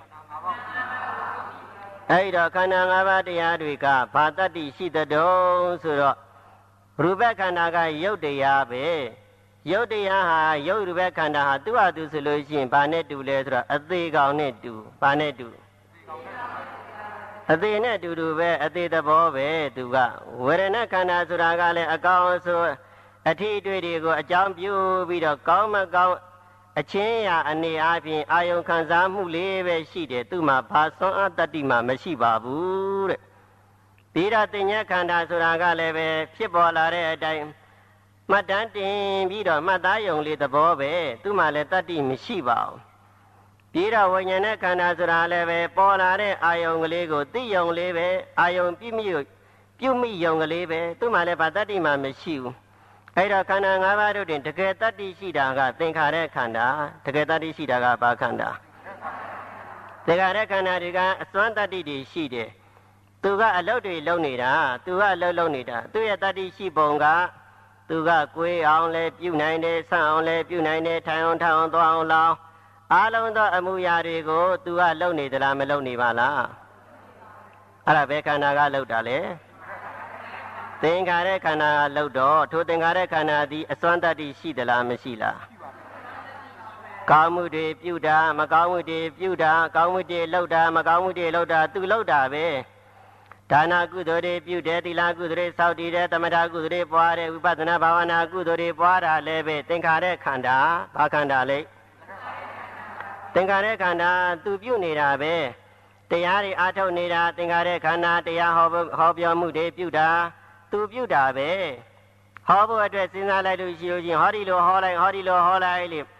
အဲ့တော့ခန္ဓာ၅ပါးတရားတွေကဘာတတ္တိရှိတဲ့တုံးဆိုတော့ရူပခန္ဓာကယုတ်တရားပဲယုတ်တရားဟာယုတ်ရူပခန္ဓာဟာသူ့ဟာသူဆိုလို့ရှိရင်ဘာနဲ့တူလဲဆိုတော့အသေးကောင်နဲ့တူဘာနဲ့တူအသေးနဲ့တူပဲအသေးသဘောပဲသူကဝေဒနာခန္ဓာဆိုတာကလည်းအကောင်ဆိုအထီးတွေ့တွေကိုအကြောင်းပြုပြီးတော့ကောင်းမကောင်းအချင်းရာအနေအားဖြင့်အာယုံခံစားမှုလေးပဲရှိတယ်သူမှဘာစွမ်းအားတတ္တိမှမရှိပါဘူးတဲ့ပြီးတော့တင်ညက်ခန္ဓာဆိုတာကလည်းပဲဖြစ်ပေါ်လာတဲ့အတိုင်းမှတ်တမ်းတင်ပြီးတော့မှတ်သားယုံလေးသဘောပဲသူမှလည်းတတ္တိမရှိပါဘူးပြီးတော့ဝိညာဉ်နဲ့ခန္ဓာဆိုတာလည်းပဲပေါ်လာတဲ့အာယုံကလေးကိုသိယုံလေးပဲအာယုံပြုမိယုံကလေးပဲသူမှလည်းဘာတတ္တိမှမရှိဘူးအဲ့တော့ခန္ဓာ၅ပါးတို့တွင်တကယ်တတ္တိရှိတာကသင်္ခါရခန္ဓာတကယ်တတ္တိရှိတာကဘာခန္ဓာသင်္ခါရခန္ဓာတွေကအစွမ်းတတ္တိတွေရှိတယ်သူကအလုပ်တွေလုပ်နေတာသူကအလုပ်လုပ်နေတာသူရဲ့တတ္တိရှိပုံကသူကကိုယ်အောင်လဲပြုနိုင်တယ်ဆန့်အောင်လဲပြုနိုင်တယ်ထိုင်အောင်ထောင်အောင်သွားအောင်လောင်းအားလုံးသောအမှုရာတွေကိုသူကလုပ်နေသလားမလုပ်နေပါလားအဲ့ဒါဘယ်ခန္ဓာကလုပ်တာလဲသင်္ခါရခန္ဓာကလုပ်တော့ထိုသင်္ခါရခန္ဓာသည်အစွမ်းတတ္တိရှိသလားမရှိလားကောင်းမှုတွေပြုတာမကောင်းမှုတွေပြုတာကောင်းမှုတွေလုပ်တာမကောင်းမှုတွေလုပ်တာသူလုပ်တာပဲဒါနကုသိုလ်တွေပြုတယ်သီလကုသိုလ်တွေစောင့်တည်တယ်သမထကုသိုလ်တွေပွားတယ်ဝိပဿနာဘာဝနာကုသိုလ်တွေပွားတာလည်းပဲသင်္ခါရခန္ဓာဘာခန္ဓာလဲသင်္ခါရခန္ဓာသူပြုနေတာပဲတရားတွေအားထုတ်နေတာသင်္ခါရခန္ဓာတရားဟောပြောမှုတွေပြုတာသူပြုတာပဲဟောဖို့အတွက်စဉ်းစားလိုက်လို့ရှိလို့ချင်းဟောဒီလိုဟောလိုက်ဟောဒီလိုဟောလိုက်လေ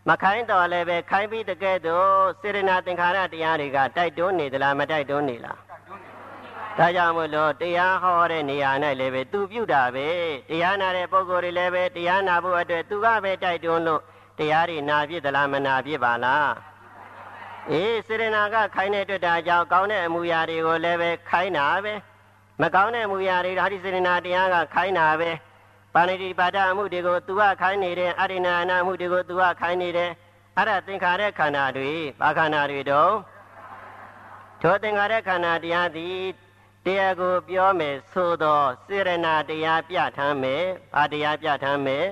မခိုင်းတော်လည်းပဲခိုင်းပြီးတကယ်တော့စေရနာသင်္ခါရတရားတွေကတိုက်တွန်းနေသလားမတိုက်တွန်းနေလားဒါကြောင့်မို့လို့တရားဟောတဲ့နေရာ၌လည်းပဲသူပြုတာပဲတရားနာတဲ့ပုဂ္ဂိုလ်တွေလည်းပဲတရားနာဖို့အတွက်သူကပဲတိုက်တွန်းလို့တရားတွေနာဖြစ်သလားမနာဖြစ်ပါလားစေရနာကခိုင်းတဲ့အတွက်ဒါကြောင့်ကောင်းတဲ့အမူအရာတွေကိုလည်းပဲခိုင်းတာပဲမကောင်းတဲ့အမူအရာတွေဒါဒီစေရနာတရားကခိုင်းတာပဲပါဏိတိပါဒအမှုတွေကိုသူကခိုင်းနေတယ်အရိဏာနာမှုတွေကိုသူကခိုင်းနေတယ်အဲ့ဒါသင်္ခါရခန္ဓာတွေဘာခန္ဓာတွေတော့ထိုသင်္ခါရခန္ဓာတရားသည်တရားကိုပြောမယ်ဆိုတော့စေရနာတရားပြဋ္ဌာန်းမယ်ဘာတရားပြဋ္ဌာန်းမယ်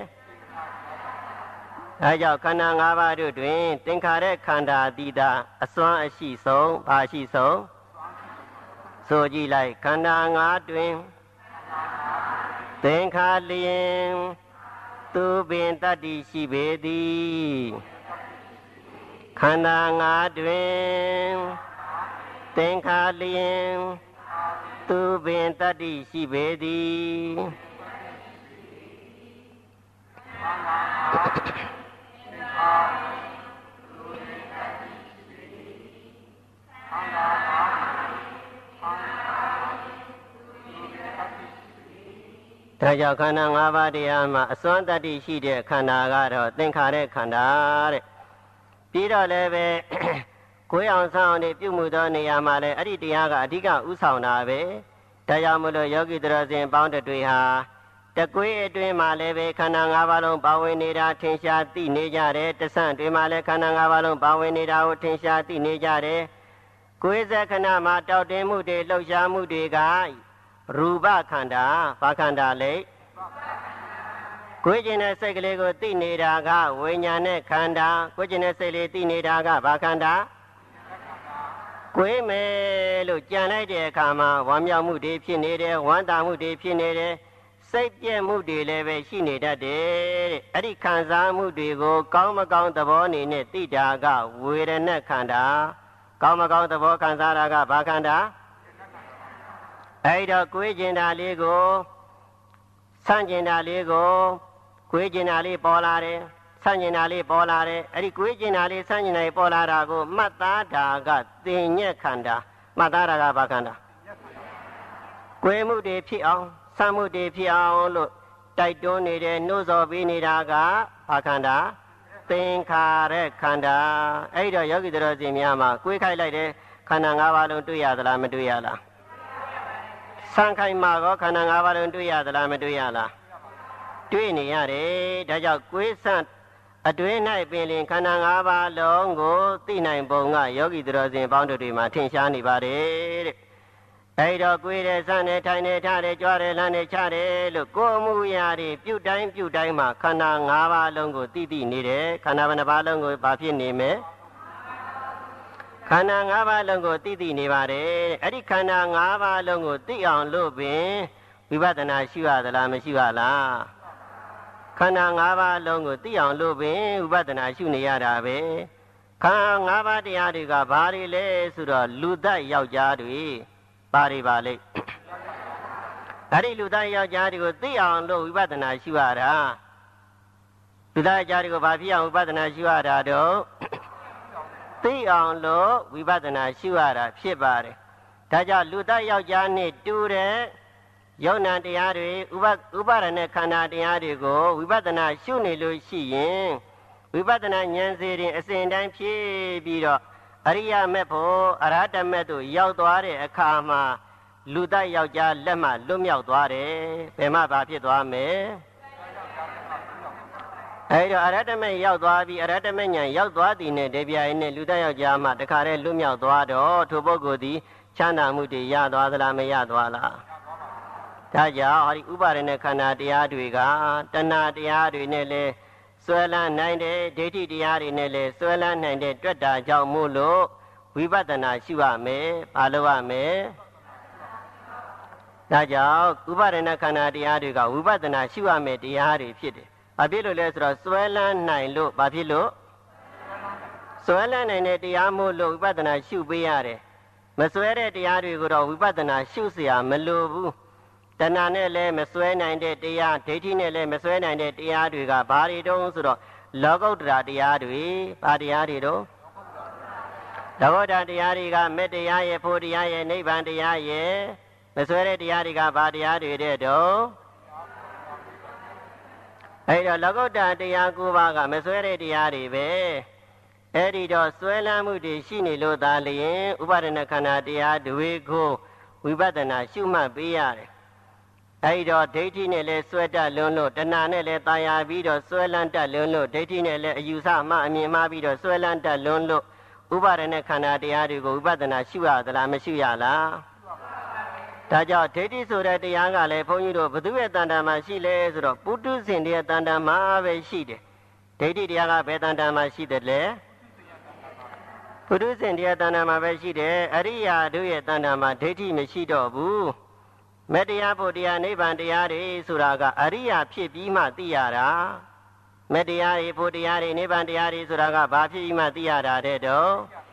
အဲကြောင့်ခန္ဓာ၅ပါးတို့တွင်သင်္ခါရခန္ဓာတိတာအစွမ်းအရှိဆုံးဘာရှိဆုံးဆိုကြည့်လိုက်ခန္ဓာ၅တွင်သင်္ခါလျင်သူပင်တတ္တိရှိပေသည်ခန္ဓာ၅တွင်သင်္ခါလျင်သူပင်တတ္တိရှိပေသည်ဒါကြောင့်ခန္ဓာ၅ပါးတရားမှာအစွမ်းတတ္တိရှိတဲ့ခန္ဓာကတော့သင်္ခါရခန္ဓာတဲ့ပြီးတော့လည်းပဲကိုယ်အောင်ဆောင်နေပြုမှုသောနေရာမှာလည်းအဲ့ဒီတရားကအဓိကဥဆောင်တာပဲဒါကြောင့်မလို့ယောဂီတော်စင်ပေါင်းတွေဟာတကွေးအတွင်းမှာလည်းပဲခန္ဓာ၅ပါးလုံးပါဝင်နေတာထင်ရှားသိနေကြတယ်တဆန့်အတွင်းမှာလည်းခန္ဓာ၅ပါးလုံးပါဝင်နေတာကိုထင်ရှားသိနေကြတယ်ကိုယ်စက္ခဏမှာတောက်တင်မှုတွေလှုပ်ရှားမှုတွေကရူပခန္ဓာဘာခန္ဓာလဲကိုယ်ကျင်တဲ့စိတ်ကလေးကိုသိနေတာကဝိညာဉ်နဲ့ခန္ဓာကိုယ်ကျင်တဲ့စိတ်လေးသိနေတာကဘာခန္ဓာကိုယ်မယ်လို့ကြံလိုက်တဲ့အခါမှာဝမ်းမြောက်မှုတွေဖြစ်နေတယ်ဝမ်းသာမှုတွေဖြစ်နေတယ်စိတ်ပြည့်မှုတွေလည်းပဲရှိနေတတ်တယ်တဲ့အဲ့ဒီခံစားမှုတွေကိုကောင်းမကောင်းသဘောအနေနဲ့သိတာကဝေဒနာခန္ဓာကောင်းမကောင်းသဘောခံစားတာကဘာခန္ဓာအဲ့တော့ကိုယ်ကျင်တာလေးကိုဆန့်ကျင်တာလေးကိုကိုယ်ကျင်တာလေးပေါ်လာတယ်ဆန့်ကျင်တာလေးပေါ်လာတယ်အဲ့ဒီကိုယ်ကျင်တာလေးဆန့်ကျင်တာလေးပေါ်လာတာကိုမှတ်သားတာကသင်ညက်ခန္ဓာမှတ်သားတာကဘာခန္ဓာကိုယ်မှုတွေဖြစ်အောင်ဆန့်မှုတွေဖြစ်အောင်လို့တိုက်တွန်းနေတယ်နှိုးဆော်ပေးနေတာကဘာခန္ဓာသင်္ခါရခန္ဓာအဲ့တော့ယောဂီတော်စင်များမှာကိုယ်ခိုက်လိုက်တဲ့ခန္ဓာ၅ပါးလုံးတွေ့ရသလားမတွေ့ရလားဆန့်ခိုက်မှာကောခန္ဓာ၅ပါးလုံးတွေ့ရသလားမတွေ့ရလားတွေ့နေရတယ်ဒါကြောင့်ကိုယ်ဆန့်အတွင်း၌ပင်လင်ခန္ဓာ၅ပါးလုံးကိုသိနိုင်ပုံကယောဂီတော်စင်ပေါင်းတို့တွေမှာထင်ရှားနေပါတယ်တဲ့အဲ့တော့ကိုယ်တဲ့ဆန့်နဲ့ထိုင်နေထားတယ်ကြွားတယ်လမ်းနဲ့ချတယ်လို့ကိုယ်မှုရာတွေပြုတ်တိုင်းမှာခန္ဓာ၅ပါးလုံးကိုသိနေတယ်ခန္ဓာဘယ်နှပါးလုံးကိုဘာဖြစ်နေမယ်ခန္ဓာ၅ပါးလုံးကိုသိနေပါတယ်အဲ့ဒီခန္ဓာ၅ပါးလုံးကိုသိအောင်လို့ပင်ဝိပဿနာရှိရသလားမရှိရလားခန္ဓာ၅ပါးလုံးကိုသိအောင်လို့ပင်ဝိပဿနာရှုနေရတာပဲခန္ဓာ၅ပါးတရားတွေကဘာတွေလဲဆိုတော့လူသက်ယောက်ျားတွေဘာတွေပါလဲအဲ့ဒီလူသက်ယောက်ျားတွေကိုသိအောင်လို့ဝိပဿနာရှုရတာလူသက်ယောက်ျားတွေကိုဘာဖြစ်အောင်ဝိပဿနာရှုရတာတော့သိအောင်လို့ဝိပဿနာရှုရတာဖြစ်ပါတယ်ဒါကြောင့်လူသက်ယောက်ျားနဲ့တူတဲ့ယုံနာတရားတွေဥပါဒณะခန္ဓာတရားတွေကိုဝိပဿနာရှုနေလို့ရှိရင်ဝိပဿနာဉာဏ်စေရင်အစဉ်တိုင်းဖြည့်ပြီးတော့အရိယာမေဖို့အရဟတမေတို့ရောက်သွားတဲ့အခါမှာလူသက်ယောက်ျားလက်မှလွတ်မြောက်သွားတယ်ဘယ်မှဘာဖြစ်သွားမလဲအဲ့တော့အရဟတမေရောက်သွားပြီးအရဟတမေဉာဏ်ရောက်သွားသည်နဲ့တပြိုင်နက်လူသက်ယောက်ျားမှတခါတည်းလွတ်မြောက်သွားတော့ထိုပုဂ္ဂိုလ်သည်ချမ်းသာမှုတွေရသွားသလားမရသွားလားဒါကြောင့်ဟောဒီဥပါဒณะခန္ဓာတရားတွေကတဏှာတရားတွေနဲ့လည်းဆွဲလန်းနိုင်တဲ့ဒိဋ္ဌိတရားတွေနဲ့လည်းဆွဲလန်းနိုင်တဲ့တွေ့တာကြောင့်မို့လို့ဝိပဿနာရှုရမယ်။ဘာလို့ရမလဲ။ဒါကြောင့်ဥပါဒณะခန္ဓာတရားတွေကဝိပဿနာရှုရမယ်တရားတွေဖြစ်တယ်။ဘာဖြစ်လို့လဲဆိုတော့ဆွဲလန်းနိုင်လို့ဘာဖြစ်လို့ဆွဲလန်းနိုင်တဲ့တရားမို့လို့ဝိပဿနာရှုပေးရတယ်။မဆွဲတဲ့တရားတွေကိုတော့ဝိပဿနာရှုเสียမလိုဘူး။တဏှာနဲ့လည်းမဆွဲနိုင်တဲ့တရားဒိဋ္ဌိနဲ့လည်းမဆွဲနိုင်တဲ့တရားတွေကဘာတွေတုံးဆိုတော့လောကုတ္တရာတရားတွေဘာတရားတွေတော့လောကုတ္တရာတရားတွေကမေတ္တရားရဲ့ဖို့တရားရဲ့နိဗ္ဗာန်တရားရဲ့မဆွဲတဲ့တရားတွေကဘာတရားတွေတဲ့တော့အဲ့တော့လောကုတ္တရာတရား9ပါးကမဆွဲတဲ့တရားတွေပဲအဲ့ဒီတော့ဆွဲလန်းမှုတွေရှိနေလို့သာလျင်ဥပါဒနာခန္ဓာတရားတွေကိုဝိပဿနာရှုမှတ်ပေးရတယ်အဲ့ဒီတော့ဒိဋ္ဌိနဲ့လည်းဆွဲတတ်လွန်းလို့တဏှာနဲ့လည်းတာယာပြီးတော့ဆွဲလန်းတတ်လွန်းလို့ဒိဋ္ဌိနဲ့လည်းအယူဆမှအမြင်မှားပြီးတော့ဆွဲလန်းတတ်လွန်းလို့ဥပါဒနာခန္ဓာတရားတွေကိုဝိပဿနာရှုရသလားမရှုရလားဒါကြောင့်ဒိဋ္ဌိဆိုတဲ့တရားကလည်းဘုန်းကြီးတို့ဘုသူရဲ့တဏ္ဍာမှာရှိလဲဆိုတော့ပုထုဇဉ်ရဲ့တဏ္ဍာမှာပဲရှိတယ်ဒိဋ္ဌိတရားကဘယ်တဏ္ဍာမှာရှိတယ်လဲပုထုဇဉ်ရဲ့တဏ္ဍာမှာပဲရှိတယ်အရိယာတို့ရဲ့တဏ္ဍာမှာဒိဋ္ဌိမရှိတော့ဘူးမေတ္တရားဖို့တရားနိဗ္ဗာန်တရားတွေဆိုတာကအရိယာဖြစ်ပြီးမှသိရတာမေတ္တရားတွေဖို့တရားတွေနိဗ္ဗာန်တရားတွေဆိုတာကဘာဖြစ်ပြီးမှသိရတာတဲ့တော့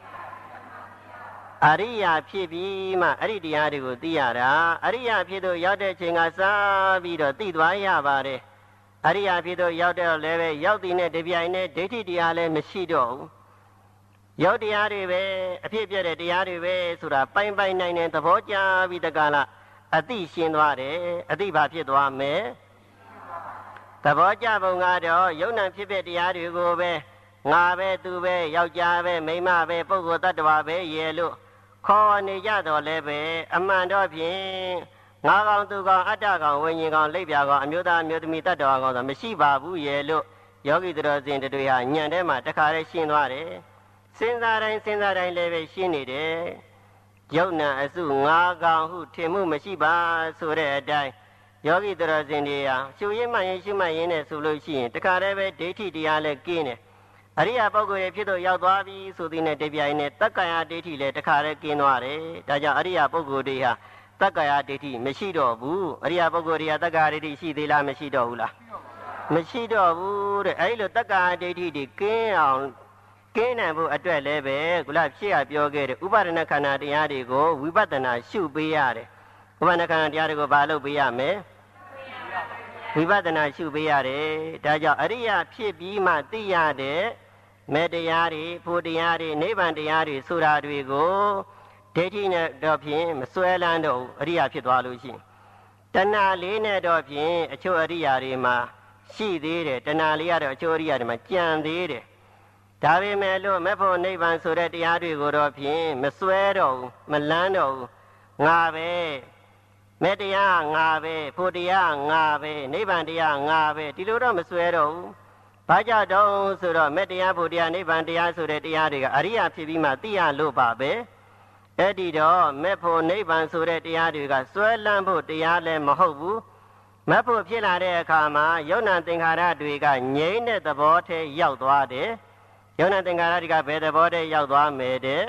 အရိယာဖြစ်ပြီးမှအဲ့ဒီတရားတွေကိုသိရတာအရိယာဖြစ်လို့ရောက်တဲ့ချိန်ကစပြီးတော့သိသွားရပါတယ်အရိယာဖြစ်လို့ရောက်တဲ့လည်းပဲရောက်တည်တဲ့တပြိုင်နဲ့ဒိဋ္ဌိတရားလည်းမရှိတော့ဘူးရောက်တရားတွေပဲအဖြစ်ပြတဲ့တရားတွေပဲဆိုတာပိုင်ပိုင်နိုင်တဲ့သဘောကျပြီးတကလားအသိရှင်းသွားတယ်အသိဘာဖြစ်သွားမယ်သဘောကျပုံကတော့ယုံနာဖြစ်တဲ့တရားတွေကိုပဲငါပဲသူပဲယောက်ျားပဲမိန်းမပဲပုဂ္ဂိုလ်တ attva ပဲရဲ့လို့ခေါ်နေကြတော့လည်းပဲအမှန်တော့ဖြင့်ငါကောင်သူကောင်အတ္တကောင်ဝိညာဉ်ကောင်လိပ်ပြာကောင်အမျိုးသားအမျိုးသမီးတ attva ကောင်ဆိုမရှိပါဘူးရဲ့လို့ယောဂီတော်စင်တွေဟာညံထဲမှာတခါတည်းရှင်းသွားတယ်စဉ်းစားတိုင်းလည်းပဲရှင်းနေတယ်ယုံနာအစုငါကောင်ဟုထင်မှုမရှိပါဆိုတဲ့အတိုင်းယောဂီတော်စင်တွေဟာရှုရင်းမှရင်ရှုမှတ်ရင်းနဲ့ဆိုလို့ရှိရင်တခါတည်းပဲဒိဋ္ဌိတရားလည်းကင်းတယ်အရိယာပုဂ္ဂိုလ်ရဲ့ဖြစ်တော့ရောက်သွားပြီဆိုသည်နဲ့တပြိုင်နဲ့တက္ကရာဒိဋ္ဌိလည်းတခါတည်းကင်းသွားတယ်ဒါကြောင့်အရိယာပုဂ္ဂိုလ်တွေဟာတက္ကရာဒိဋ္ဌိမရှိတော့ဘူးအရိယာပုဂ္ဂိုလ်တွေကတက္ကရာဒိဋ္ဌိရှိသေးလားမရှိတော့ဘူးလားမရှိတော့ဘူးတဲ့အဲဒီလိုတက္ကရာဒိဋ္ဌိတွေကင်းအောင်ကင်းနိုင်ဖို့အတွက်လည်းပဲခုနဖြစ်ရပြောခဲ့တဲ့ဥပါဒနာခန္ဓာတရားတွေကိုဝိပဿနာရှုပေးရတယ်ဥပါဒနာခန္ဓာတရားတွေကိုဘာလုပ်ပေးရမလဲဝိပဿနာရှုပေးရတယ်ဒါကြောင့်အရိယာဖြစ်ပြီးမှသိရတဲ့မေတ္တရားတွေဖို့တရားတွေနိဗ္ဗာန်တရားတွေဆိုတာတွေကိုဒိဋ္ဌိနဲ့တော့ဖြင့်မစွဲလန်းတော့အရိယာဖြစ်သွားလို့ရှိရင်တဏှာလေးနဲ့တော့ဖြင့်အချို့အရိယာတွေမှာရှိသေးတယ်တဏှာလေးကတော့အချို့အရိယာတွေမှာကြံသေးတယ်ဒါပေမဲ့လို့မေဖို့နိဗ္ဗာန်ဆိုတဲ့တရားတွေကိုတော့ဖြင့်မစွဲတော့ဘူးမလန်းတော့ဘူးငါပဲမေတ္တရားငါပဲဖို့တရားငါပဲနိဗ္ဗာန်တရားငါပဲဒီလိုတော့မစွဲတော့ဘူးဘာကြောင့်တော့ဆိုတော့မေတ္တရားဖို့တရားနိဗ္ဗာန်တရားဆိုတဲ့တရားတွေကအရိယာဖြစ်ပြီးမှသိရလို့ပါပဲအဲ့ဒီတော့မေဖို့နိဗ္ဗာန်ဆိုတဲ့တရားတွေကစွဲလန်းဖို့တရားလည်းမဟုတ်ဘူးမဖို့ဖြစ်လာတဲ့အခါမှာယုံနာသင်္ခါရတွေကငြိမ့်တဲ့သဘောထဲရောက်သွားတယ်ယုံနာသင်္ခါရတွေကဘယ်သဘောထဲရောက်သွားမယ်တဲ့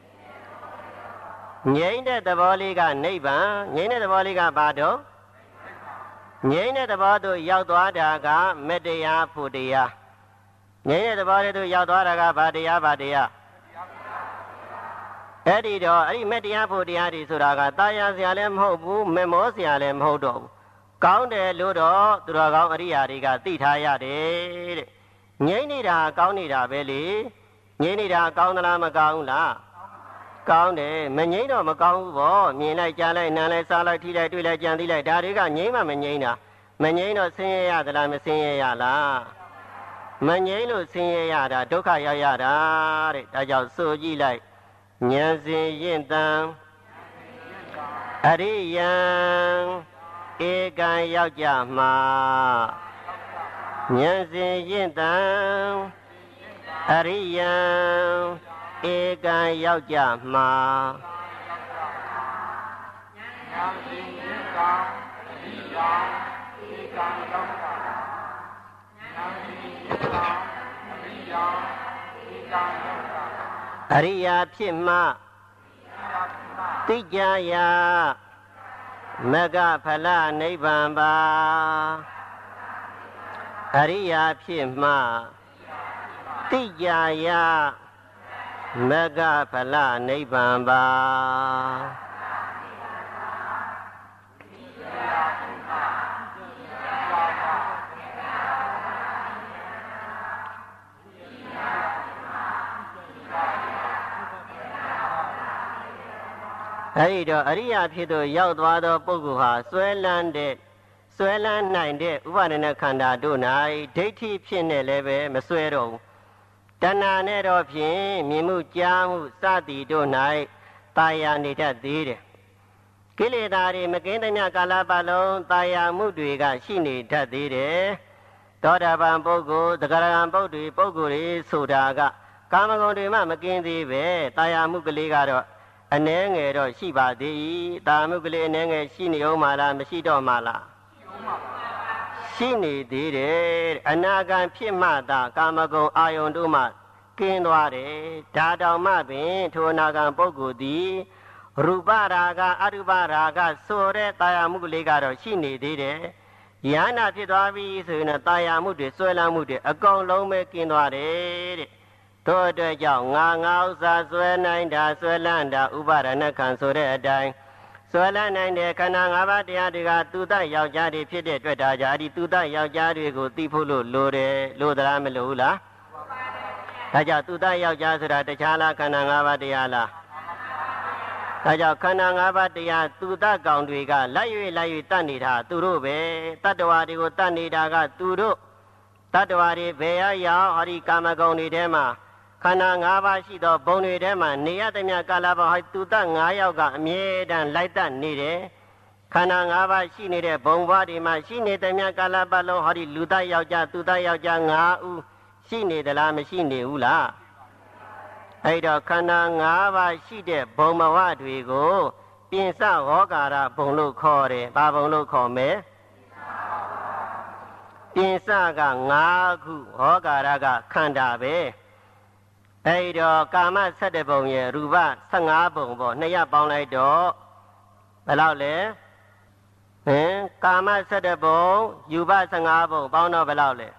ငြိမ့်တဲ့သဘောလေးကနိဗ္ဗာန်ငြိမ့်တဲ့သဘောလေးကဘာတော့ငြိမ့်တဲ့သဘောသို့ရောက်သွားတာကမေတ္တရားဖို့တရားငြိမ့်တဲ့သဘောလေးသို့ရောက်သွားတာကဘာတရားအဲ့ဒီတော့အဲ့ဒီမေတ္တရားဖို့တရားတွေဆိုတာကတာယာစရာလည်းမဟုတ်ဘူးမေမောစရာလည်းမဟုတ်တော့ဘူးကောင်းတယ်လို့တော့သူတော်ကောင်းအရိယာတွေကသိထားရတယ်တဲ့ငြိမ့်နေတာကောင်းနေတာပဲလေငြိမ့်နေတာကောင်းသလားမကောင်းဘူးလားကောင်းတယ်မငြိမ့်တော့မကောင်းဘူးပေါ့မြင်လိုက်ကြားလိုက်နားလိုက်စားလိုက်ထိလိုက်တွေ့လိုက်ကြံသိလိုက်ဒါတွေကငြိမ့်မှမငြိမ့်တာမငြိမ့်တော့ဆင်းရဲရသလားမဆင်းရဲရလားမငြိမ့်လို့ဆင်းရဲရတာဒုက္ခရောက်ရတာတဲ့ဒါကြောင့်ဆိုကြည့်လိုက်ဉာဏ်စဉ်ရင့်တံအရိယံဧကံရောက်ကြမှာဉာဏ်စဉ်ရင့်တံအရိယံဧကံရောက်ကြမှာဉာဏ်စဉ်ရင့်တံအရိယံဧကံရောက်ကြမှာဉာဏ်စဉ်ရင့်တံအရိယံဧကံရောက်ကြမှာအရိယာဖြစ်မှသိကြရာမဂ္ဂဖလနိဗ္ဗာန်ပါအရိယာဖြစ်မှသိကြရာမဂ္ဂဖလနိဗ္ဗာန်ပါအဲဒီတော့အရိယာဖြစ်သို့ရောက်သွားသောပုဂ္ဂိုလ်ဟာဆွဲလန်းနိုင်တဲ့ဥပါဒณะခန္ဓာတို့၌ဒိဋ္ဌိဖြစ်နေလည်းပဲမဆွဲတော့ဘူးတဏှာနဲ့တော့ဖြင့်မြင်မှုကြားမှုစသည်တို့၌တာယာနေတတ်သေးတယ်ကိလေသာတွေမကင်းသမျှကာလပတ်လုံးတာယာမှုတွေကရှိနေတတ်သေးတယ်သောတာပန်ပုဂ္ဂိုလ်သဂရဂံပုဂ္ဂိုလ်တွေဆိုတာကကာမဂုဏ်တွေမှမကင်းသေးပဲတာယာမှုကလေးကတော့အနည်းငယ်တော့ရှိပါသေး၏တာယာမှုကလေးအနည်းငယ်ရှိနေအောင်မလားမရှိတော့မလားရှိနေသေးတယ်အနာဂံဖြစ်မှသာကာမဂုဏ်အာယုန်တို့မှကင်းသွားတယ်ဒါတောင်မှပင်ထိုအနာဂံပုဂ္ဂိုလ်သည်ရူပရာဂအရူပရာဂဆိုတဲ့တာယာမှုကလေးကတော့ရှိနေသေးတယ်ယန္နာဖြစ်သွားပြီဆိုရင်တာယာမှုတွေဆွဲလန်းမှုတွေအကုန်လုံးပဲကင်းသွားတယ်တဲ့တို့အတွက်ကြောင့်ငါဥစ္စာဆွဲနိုင်တာဆွဲလန်းတာဥပါဒณะခံဆိုတဲ့အတိုင်းဆွဲလန်းနိုင်တဲ့ခန္ဓာ၅ပါးတရားတွေကသူတယောက်ျားတွေဖြစ်တဲ့အတွက်ဒါကြောင့်ဒီသူတယောက်ျားတွေကိုသိဖို့လိုတယ်လို့သလားမလိုဘူးလားဒါကြောင့်သူတယောက်ျားဆိုတာတခြားလားခန္ဓာ၅ပါးတရားလားဒါကြောင့်ခန္ဓာ၅ပါးတရားသူတကောင်တွေကလိုက်၍တတ်နေတာသူတို့ပဲတတ္တဝါတွေကိုတတ်နေတာကသူတို့တတ္တဝါတွေဘယ်ရောက်ဟောဒီကာမဂုဏ်တွေထဲမှာခန္ဓာ၅ပါးရှိသောဘုံတွေထဲမှာနေရသမျှကာလပေါင်းဟောသူတ၅ယောက်ကအမြဲတမ်းလိုက်တတ်နေတယ်ခန္ဓာ၅ပါးရှိနေတဲ့ဘုံဘွားတွေမှာရှိနေသမျှကာလပတ်လုံးဟောဒီလူတယောက်ျားသူတယောက်ျား၅ဦးရှိနေသလားမရှိနေဘူးလားအဲ့တော့ခန္ဓာ၅ပါးရှိတဲ့ဘုံဘဝတွေကိုပြင်စဟောကာရဘုံလို့ခေါ်တယ်ဘာဘုံလို့ခေါ်မယ်ပြင်စက5ခုဟောကာရကခန္ဓာပဲအဲ့တော့ကာမ17ဘုံရဲ့ရူပ15ဘုံပေါ့နှစ်ရပ်ပေါင်းလိုက်တော့ဘယ်လောက်လဲကာမ17ဘုံယူပ15ဘုံပေါင်းတော့ဘယ်လောက်လဲ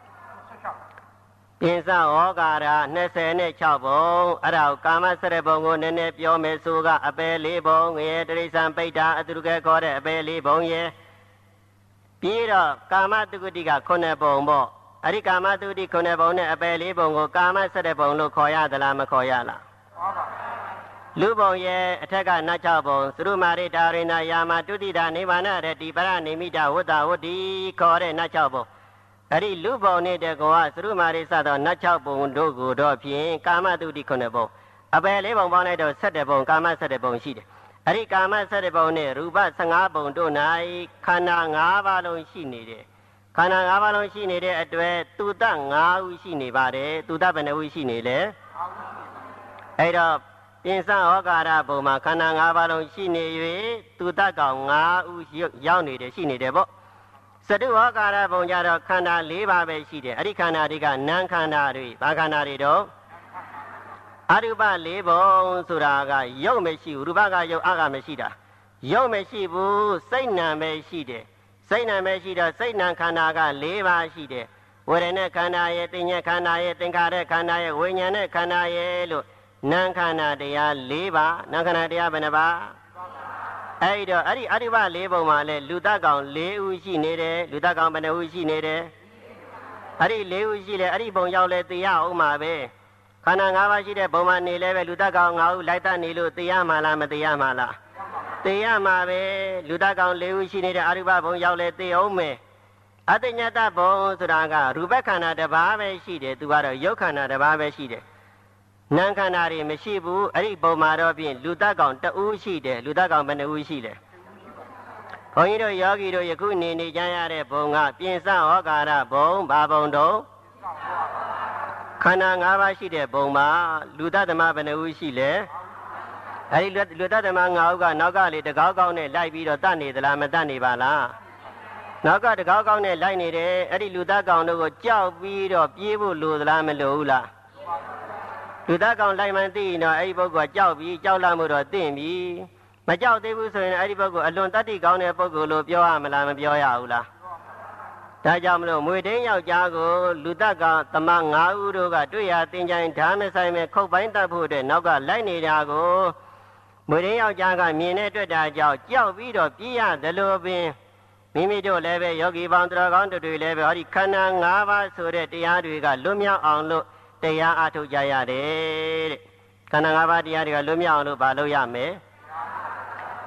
ပြင်စဟောကာရ26ဘုံအဲ့ဒါကာမ17ဘုံကိုနည်းနည်းပြောမယ်ဆိုကအပယ်4ဘုံငရေတိရစ္ဆာန်ပိဋ္ဌာအတုကဲခေါ်တဲ့အပယ်4ဘုံရဲ့ပြီးတော့ကာမတုဂတိက9ဘုံပေါ့အဲ့ဒီကာမတုဂတိ9ဘုံနဲ့အပယ်4ဘုံကိုကာမ17ဘုံလို့ခေါ်ရသလားမခေါ်ရလားခေါ်ပါလူဘုံရဲ့အထက်ကနတ်6ဘုံသရုမာရိတာရိဏယာမတုတိတာနိဗ္ဗာန်ရတိပရနိမိတဝတ္တဝတ္တိခေါ်တဲ့နတ်6ဘုံအဲ့ဒီလူဘုံနဲ့တကောသရုမာရိစသောနတ်6ဘုံတို့ကိုတော့ဖြင့်ကာမတုဂတိ9ဘုံအပယ်4ဘုံပေါင်းလိုက်တော့17ဘုံကာမ17ဘုံရှိတယ်အဲ့ဒီကာမ17ဘုံနဲ့ရူပ15ဘုံတို့၌ခန္ဓာ5ပါးလုံးရှိနေတယ်ခန္ဓာ၅ပါးလုံးရှိနေတဲ့အတွက်သူတ5ဦးရှိနေပါတယ်သူတဘယ်နှဦးရှိနေလဲအဲ့တော့ပြင်စဟောကာရဘုံမှာခန္ဓာ၅ပါးလုံးရှိနေ၍သူတကောင်5ဦးရောက်နေတယ်ရှိနေတယ်ပေါ့စတုဟောကာရဘုံကြတော့ခန္ဓာ4ပါးပဲရှိတယ်အဲ့ဒီခန္ဓာတွေကနာမ်ခန္ဓာတွေဘာခန္ဓာတွေတော့အရူပ4ဘုံဆိုတာကရုပ်မရှိဘူးရူပကရုပ်အကမရှိတာရုပ်မရှိဘူးစိတ်နာမ်ပဲရှိတယ်စိတ်နာမ်ပဲရှိတော့စိတ်နာမ်ခန္ဓာက4ပါးရှိတယ်ဝေဒနာခန္ဓာရဲ့သိဉ္ဇခန္ဓာရဲ့သင်္ခါရခန္ဓာရဲ့ဝိညာဉ်နဲ့ခန္ဓာရဲ့လို့နာမ်ခန္ဓာတရား4ပါးနာမ်ခန္ဓာတရားဘယ်နှပါးအဲ့တော့အဲ့ဒီအရူပ4ဘုံမှာလဲလူတကောင်4ဦးရှိနေတယ်လူတကောင်ဘယ်နှဦးရှိနေတယ်အဲ့ဒီ4ဦးရှိလဲအဲ့ဒီဘုံရောက်လဲသိရအောင်မှာပဲခန္ဓာ5ပါးရှိတဲ့ဘုံမှာနေလဲပဲလူတကောင်5ဦးလိုက်တတ်နေလို့သိရမှာလားမသိရမှာလားသိရမှာပဲလူတကောင်4ဦးရှိနေတဲ့အရူပဘုံရောက်လဲသိအောင်မယ်အတ္တညတဘုံဆိုတာကရူပခန္ဓာတစ်ပါးပဲရှိတယ်သူကတော့ရုပ်ခန္ဓာတစ်ပါးပဲရှိတယ်နာမ်ခန္ဓာတွေမရှိဘူးအဲ့ဒီဘုံမှာတော့ဖြင့်လူတကောင်2ဦးရှိတယ်လူတကောင်ဘယ်နှဦးရှိလဲဘုန်းကြီးတို့ယောဂီတို့ယခုနေကြရတဲ့ဘုံကပြင်စဟောကာရဘုံဘာဘုံတော့ခန္ဓာ5ပါးရှိတဲ့ဘုံမှာလူတသမဘယ်နှဦးရှိလဲအဲဒီလူတသမ5ဦးကနောက်ကလေတကောက်ကောက်နဲ့လိုက်ပြီးတော့တတ်နေသလားမတတ်နေပါလားနောက်ကတကောက်ကောက်နဲ့လိုက်နေတယ်အဲ့ဒီလူတကောင်တို့ကိုကြောက်ပြီးတော့ပြေးဖို့လိုသလားမလိုဘူးလားလူတကောင်လိုက်မှန်းသိရင်တော့အဲ့ဒီပုဂ္ဂိုလ်ကကြောက်ပြီးကြောက်လာမှုတော့သိပြီမကြောက်သေးဘူးဆိုရင်အဲ့ဒီပုဂ္ဂိုလ်အလွန်တတ္တိကောင်းတဲ့ပုဂ္ဂိုလ်လို့ပြောရမလားမပြောရဘူးလားဒါကြောင့်မလို့မွေသိန်းယောက်ျားကိုလူတတ်ကသမ5ဦးတို့ကတွေ့ရတင်ကြိုင်ဓာမဆိုင်မဲ့ခုတ်ပိုင်းတတ်ဖို့တဲ့နောက်ကလိုက်နေတာကိုမွေသိန်းယောက်ျားကမြင်တဲ့အတွက်ဒါကြောင့်ကြောက်ပြီးတော့ပြေးရတယ်လို့ပင်မိမိတို့လည်းပဲယောဂီပေါင်းတော်ကောင်းတို့တွေလည်းပဲဟောဒီခန္ဓာ5ပါးဆိုတဲ့တရားတွေကလွတ်မြောက်အောင်လို့တရားအားထုတ်ကြရတယ်တဲ့ခန္ဓာ5ပါးတရားတွေကလွတ်မြောက်အောင်လို့ဘာလုပ်ရမလဲ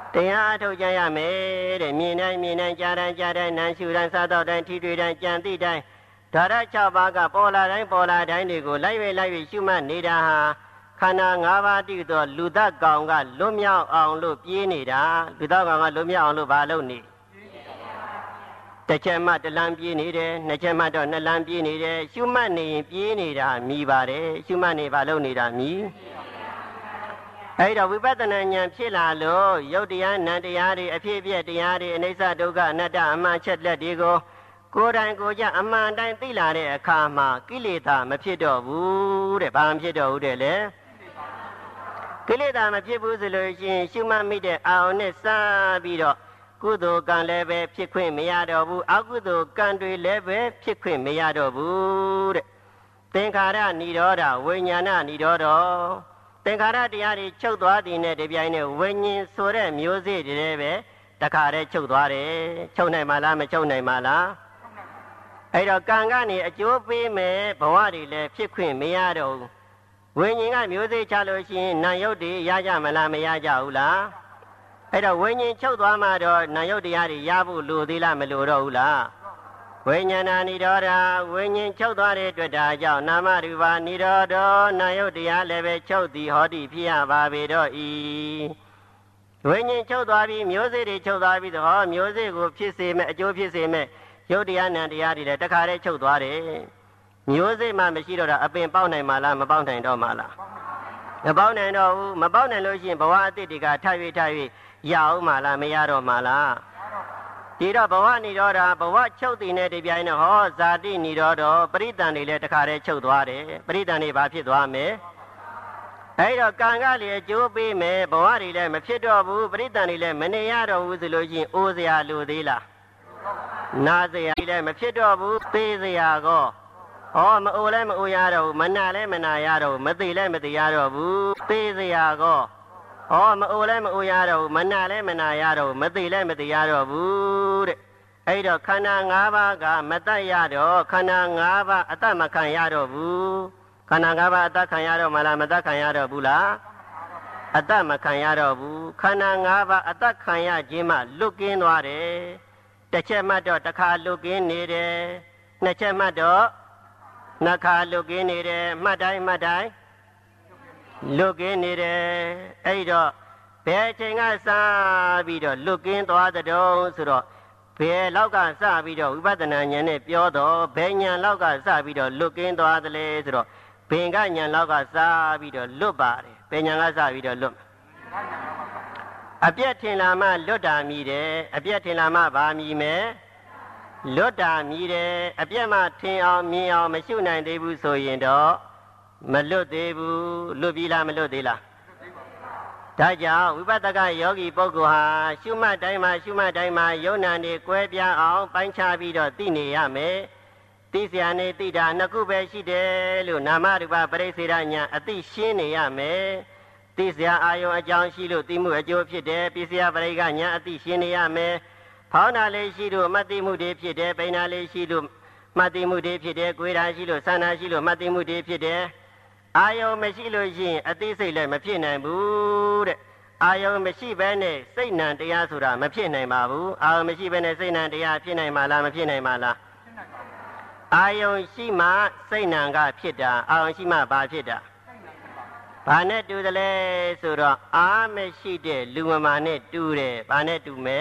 တရားထုတ်ကြရမယ်တဲ့မြင်တိုင်းကြားတိုင်းနာရှုတိုင်းစားတော့တိုင်းထိတွေ့တိုင်းကြံသိတိုင်းဓာရ6ပါးကပေါ်လာတိုင်းတွေကိုလိုက်၍ရှုမှတ်နေတာဟာခန္ဓာ5ပါးတည်သောလူသက်ကောင်ကလွတ်မြောက်အောင်လို့ပြေးနေတာလူသက်ကောင်ကလွတ်မြောက်အောင်လို့ဘာလုပ်နေတစ်ချက်မှတစ်လမ်းပြေးနေတယ်နှစ်ချက်မှတော့နှစ်လမ်းပြေးနေတယ်ရှုမှတ်နေရင်ပြေးနေတာမြည်ပါတယ်ရှုမှတ်နေဘာလုပ်နေတာမြည်အဲ့တော့ဝိပဿနာဉာဏ်ဖြစ်လာလို့ယုတ်တရားနံတရားတွေအဖြစ်အပျက်တရားတွေအနိစ္စဒုက္ခအနတ္တအမှန်ချက်လက်တွေကိုကိုယ်တိုင်ကိုယ်ကြအမှန်တိုင်းသိလာတဲ့အခါမှာကိလေသာမဖြစ်တော့ဘူးတဲ့ဘာမဖြစ်တော့ဘူးတဲ့လေကိလေသာမဖြစ်ဘူးဆိုလို့ရှိရင်ရှုမှတ်မိတဲ့အာရုံနဲ့စပြီးတော့ကုသိုလ်ကံလည်းပဲဖြစ်ခွင့်မရတော့ဘူးအကုသိုလ်ကံတွေလည်းပဲဖြစ်ခွင့်မရတော့ဘူးတဲ့သင်္ခါရនិရောဓဝိညာဏនិရောဓသင်္ခါရတရားတွေချုပ်သွားသည်နဲ့တပြိုင်နက်ဝိညာဉ်ဆိုတဲ့မျိုးစေ့တွေလည်းပဲတခါတည်းချုပ်သွားတယ်ချုပ်နိုင်မှာလားမချုပ်နိုင်မှာလားအဲ့တော့ကံကနေအကျိုးပေးမယ်ဘဝတွေလည်းဖြစ်ခွင့်မရတော့ဘူးဝိညာဉ်ကမျိုးစေ့ချလို့ရှိရင်နာယုတ်တွေရကြမလားမရကြဘူးလားအဲ့တော့ဝိညာဉ်ချုပ်သွားမှတော့နာယုတ်တရားတွေရဖို့လိုသေးလားမလိုတော့ဘူးလားဝိညာဏនិရောဓဝိညာဉ်ချုပ်သွားတဲ့အတွက်ဒါကြောင့်နာမရူပនិရောဓနာယုတ်တရားလည်းပဲချုပ်သည်ဟောတိဖြစ်ရပါပေတော့ဤဝိညာဉ်ချုပ်သွားပြီးမျိုးစေ့တွေချုပ်သွားပြီးတော့မျိုးစေ့ကိုဖြစ်စေမဲ့အကျိုးဖြစ်စေမဲ့ယုတ်တရားနံတရားတွေလည်းတခါတည်းချုပ်သွားတယ်မျိုးစေ့မှမရှိတော့တာအပင်ပေါက်နိုင်မှာလားမပေါက်နိုင်တော့မှာလားမပေါက်နိုင်တော့ဘူးမပေါက်နိုင်လို့ရှိရင်ဘဝအတိတ်တွေကထပ်၍ရအောင်မှာလားမရတော့မှာလားဒီတော့ဘဝនិရောဓဘဝချုပ်တည်တဲ့ပြိုင်နဲ့ဟောဇာတိនិရောဓပရိသန်တွေလည်းတခါတည်းချုပ်သွားတယ်ပရိသန်တွေဘာဖြစ်သွားမယ်အဲ့တော့ကံကလည်းအကျိုးပေးမယ်ဘဝတွေလည်းမဖြစ်တော့ဘူးပရိသန်တွေလည်းမနေရတော့ဘူးဆိုလို့ရှိရင်အိုးစရာလိုသေးလားနာစရာလည်းမဖြစ်တော့ဘူးသေးစရာကောဟောမအိုလည်းမအိုရတော့ဘူးမနာလည်းမနာရတော့ဘူးမသိလည်းမသိရတော့ဘူးသေးစရာကောဟောမအိုလည်းမအိုရတော့ဘူးမနာလည်းမနာရတော့ဘူးမသိလည်းမသိရတော့ဘူးတဲ့အဲ့တော့ခန္ဓာ၅ပါးကမတတ်ရတော့ခန္ဓာ၅ပါးအတတ်မခံရတော့ဘူးခန္ဓာ၅ပါးအတတ်ခံရတော့မလားမတတ်ခံရတော့ဘူးလားအတတ်မခံရတော့ဘူးခန္ဓာ၅ပါးအတတ်ခံရခြင်းမှလွတ်ကင်းသွားတယ်တစ်ချက်မှတော့တစ်ခါလွတ်ကင်းနေတယ်နှစ်ချက်မှတော့နှစ်ခါလွတ်ကင်းနေတယ်မှတ်တိုင်းလွတ်ကင်းနေတယ်အဲ့တော့ဘယ်အချိန်ကစပြီးတော့လွတ်ကင်းသွားတဲ့တုန်းဆိုတော့ဘယ်လောက်ကစပြီးတော့ဝိပဿနာဉာဏ်နဲ့ပြောတော့ဘယ်ဉာဏ်လောက်ကစပြီးတော့လွတ်ကင်းသွားသလဲဆိုတော့ဘင်ကဉာဏ်လောက်ကစပြီးတော့လွတ်ပါတယ်ဘယ်ဉာဏ်ကစပြီးတော့လွတ်အပြည့်ထင်လာမှလွတ်တာမြည်တယ်အပြည့်ထင်လာမှဘာမြည်မယ်လွတ်တာမြည်တယ်အပြည့်မှထင်အောင်မြင်အောင်မရှုနိုင်သေးဘူးဆိုရင်တော့မလွတ်သေးဘူးလွတ်ပြီလားမလွတ်သေးလားဒါကြောင့်ဝိပဿကယောဂီပုဂ္ဂိုလ်ဟာရှုမှတ်တိုင်းမှာယုံနာနေကွဲပြားအောင်ပိုင်းခြားပြီးတော့သိနေရမယ်သိစရာနဲ့သိတာနှစ်ခုပဲရှိတယ်လို့နာမရူပပရိစ္ဆေဒဉာဏ်အသိရှင်းနေရမယ်သိစရာအာယုံအကြောင်းရှိလို့သိမှုအကျိုးဖြစ်တယ်ပစ္စယပရိက္ခဉာဏ်အသိရှင်းနေရမယ်ဖောင်းတာလေးရှိလို့မှတ်သိမှုတွေဖြစ်တယ်ပိန်တာလေးရှိလို့မှတ်သိမှုတွေဖြစ်တယ်ကိုယ်တာရှိလို့ဆန္ဒရှိလို့မှတ်သိမှုတွေဖြစ်တယ်အာယုံမရှိလို့ရှိရင်အသိစိတ်လည်းမဖြစ်နိုင်ဘူးတဲ့အာယုံမရှိဘဲနဲ့စိတ်နံတရားဆိုတာမဖြစ်နိုင်ပါဘူးအာယုံမရှိဘဲနဲ့စိတ်နံတရားဖြစ်နိုင်မှာလားမဖြစ်နိုင်ပါလားအာယုံရှိမှစိတ်နံကဖြစ်တာအာယုံရှိမှဘာဖြစ်တာဘာနဲ့တူတယ်လဲဆိုတော့အာမရှိတဲ့လူမမာနဲ့တူတယ်ဘာနဲ့တူမယ်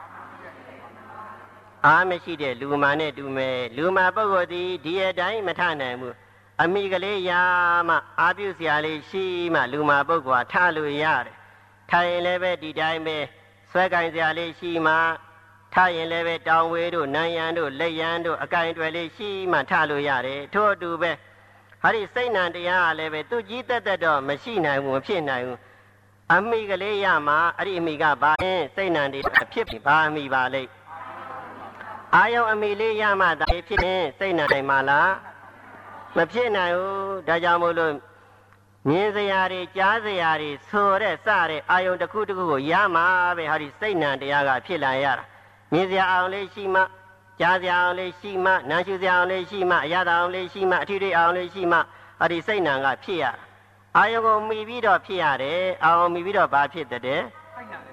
အာမရှိတဲ့လူမမာနဲ့တူမယ်လူမပုဂ္ဂိုလ်ဒီအတိုင်းမထနိုင်ဘူးအမိကလေးရာမှအာပြုစရာလေးရှိမှလူမပုဂ္ဂိုလ်ကထလို့ရတယ်ထိုင်ရင်လည်းပဲဒီတိုင်းပဲဆွဲကင်စရာလေးရှိမှထရင်လည်းပဲတောင်ဝေးတို့နန်းရံတို့လက်ရံတို့အကင်တွေလေးရှိမှထလို့ရတယ်ထို့အတူပဲဟာဒီစိတ်နံတရားကလည်းပဲသူကြီးတက်တော့မရှိနိုင်ဘူးမဖြစ်နိုင်ဘူးအမိကလေးရမှအဲ့ဒီအမိကဘာစိတ်နံတရားဖြစ်ပြီဘာအမိပါလိမ့်အာယုံအမိလေးရမှဒါဖြစ်ရင်စိတ်နံနိုင်မှာလားမဖြစ်နိုင်ဘူးဒါကြောင့်မို့လို့မြင်စရာတွေကြားစရာတွေဆိုတဲ့စတဲ့အာယုံတစ်ခုကိုရမှာပဲဟာဒီစိတ်နံတရားကဖြစ်လာရတာမြင်စရာအောင်လေးရှိမှကြားစရာအောင်လေးရှိမှနားရှုစရာအောင်လေးရှိမှအရသာအောင်လေးရှိမှအထီးတွေအောင်လေးရှိမှဟာဒီစိတ်နံကဖြစ်ရတာအာယုံကိုမိပြီးတော့ဖြစ်ရတယ်အာယုံမိပြီးတော့ဘာဖြစ်တဲ့စ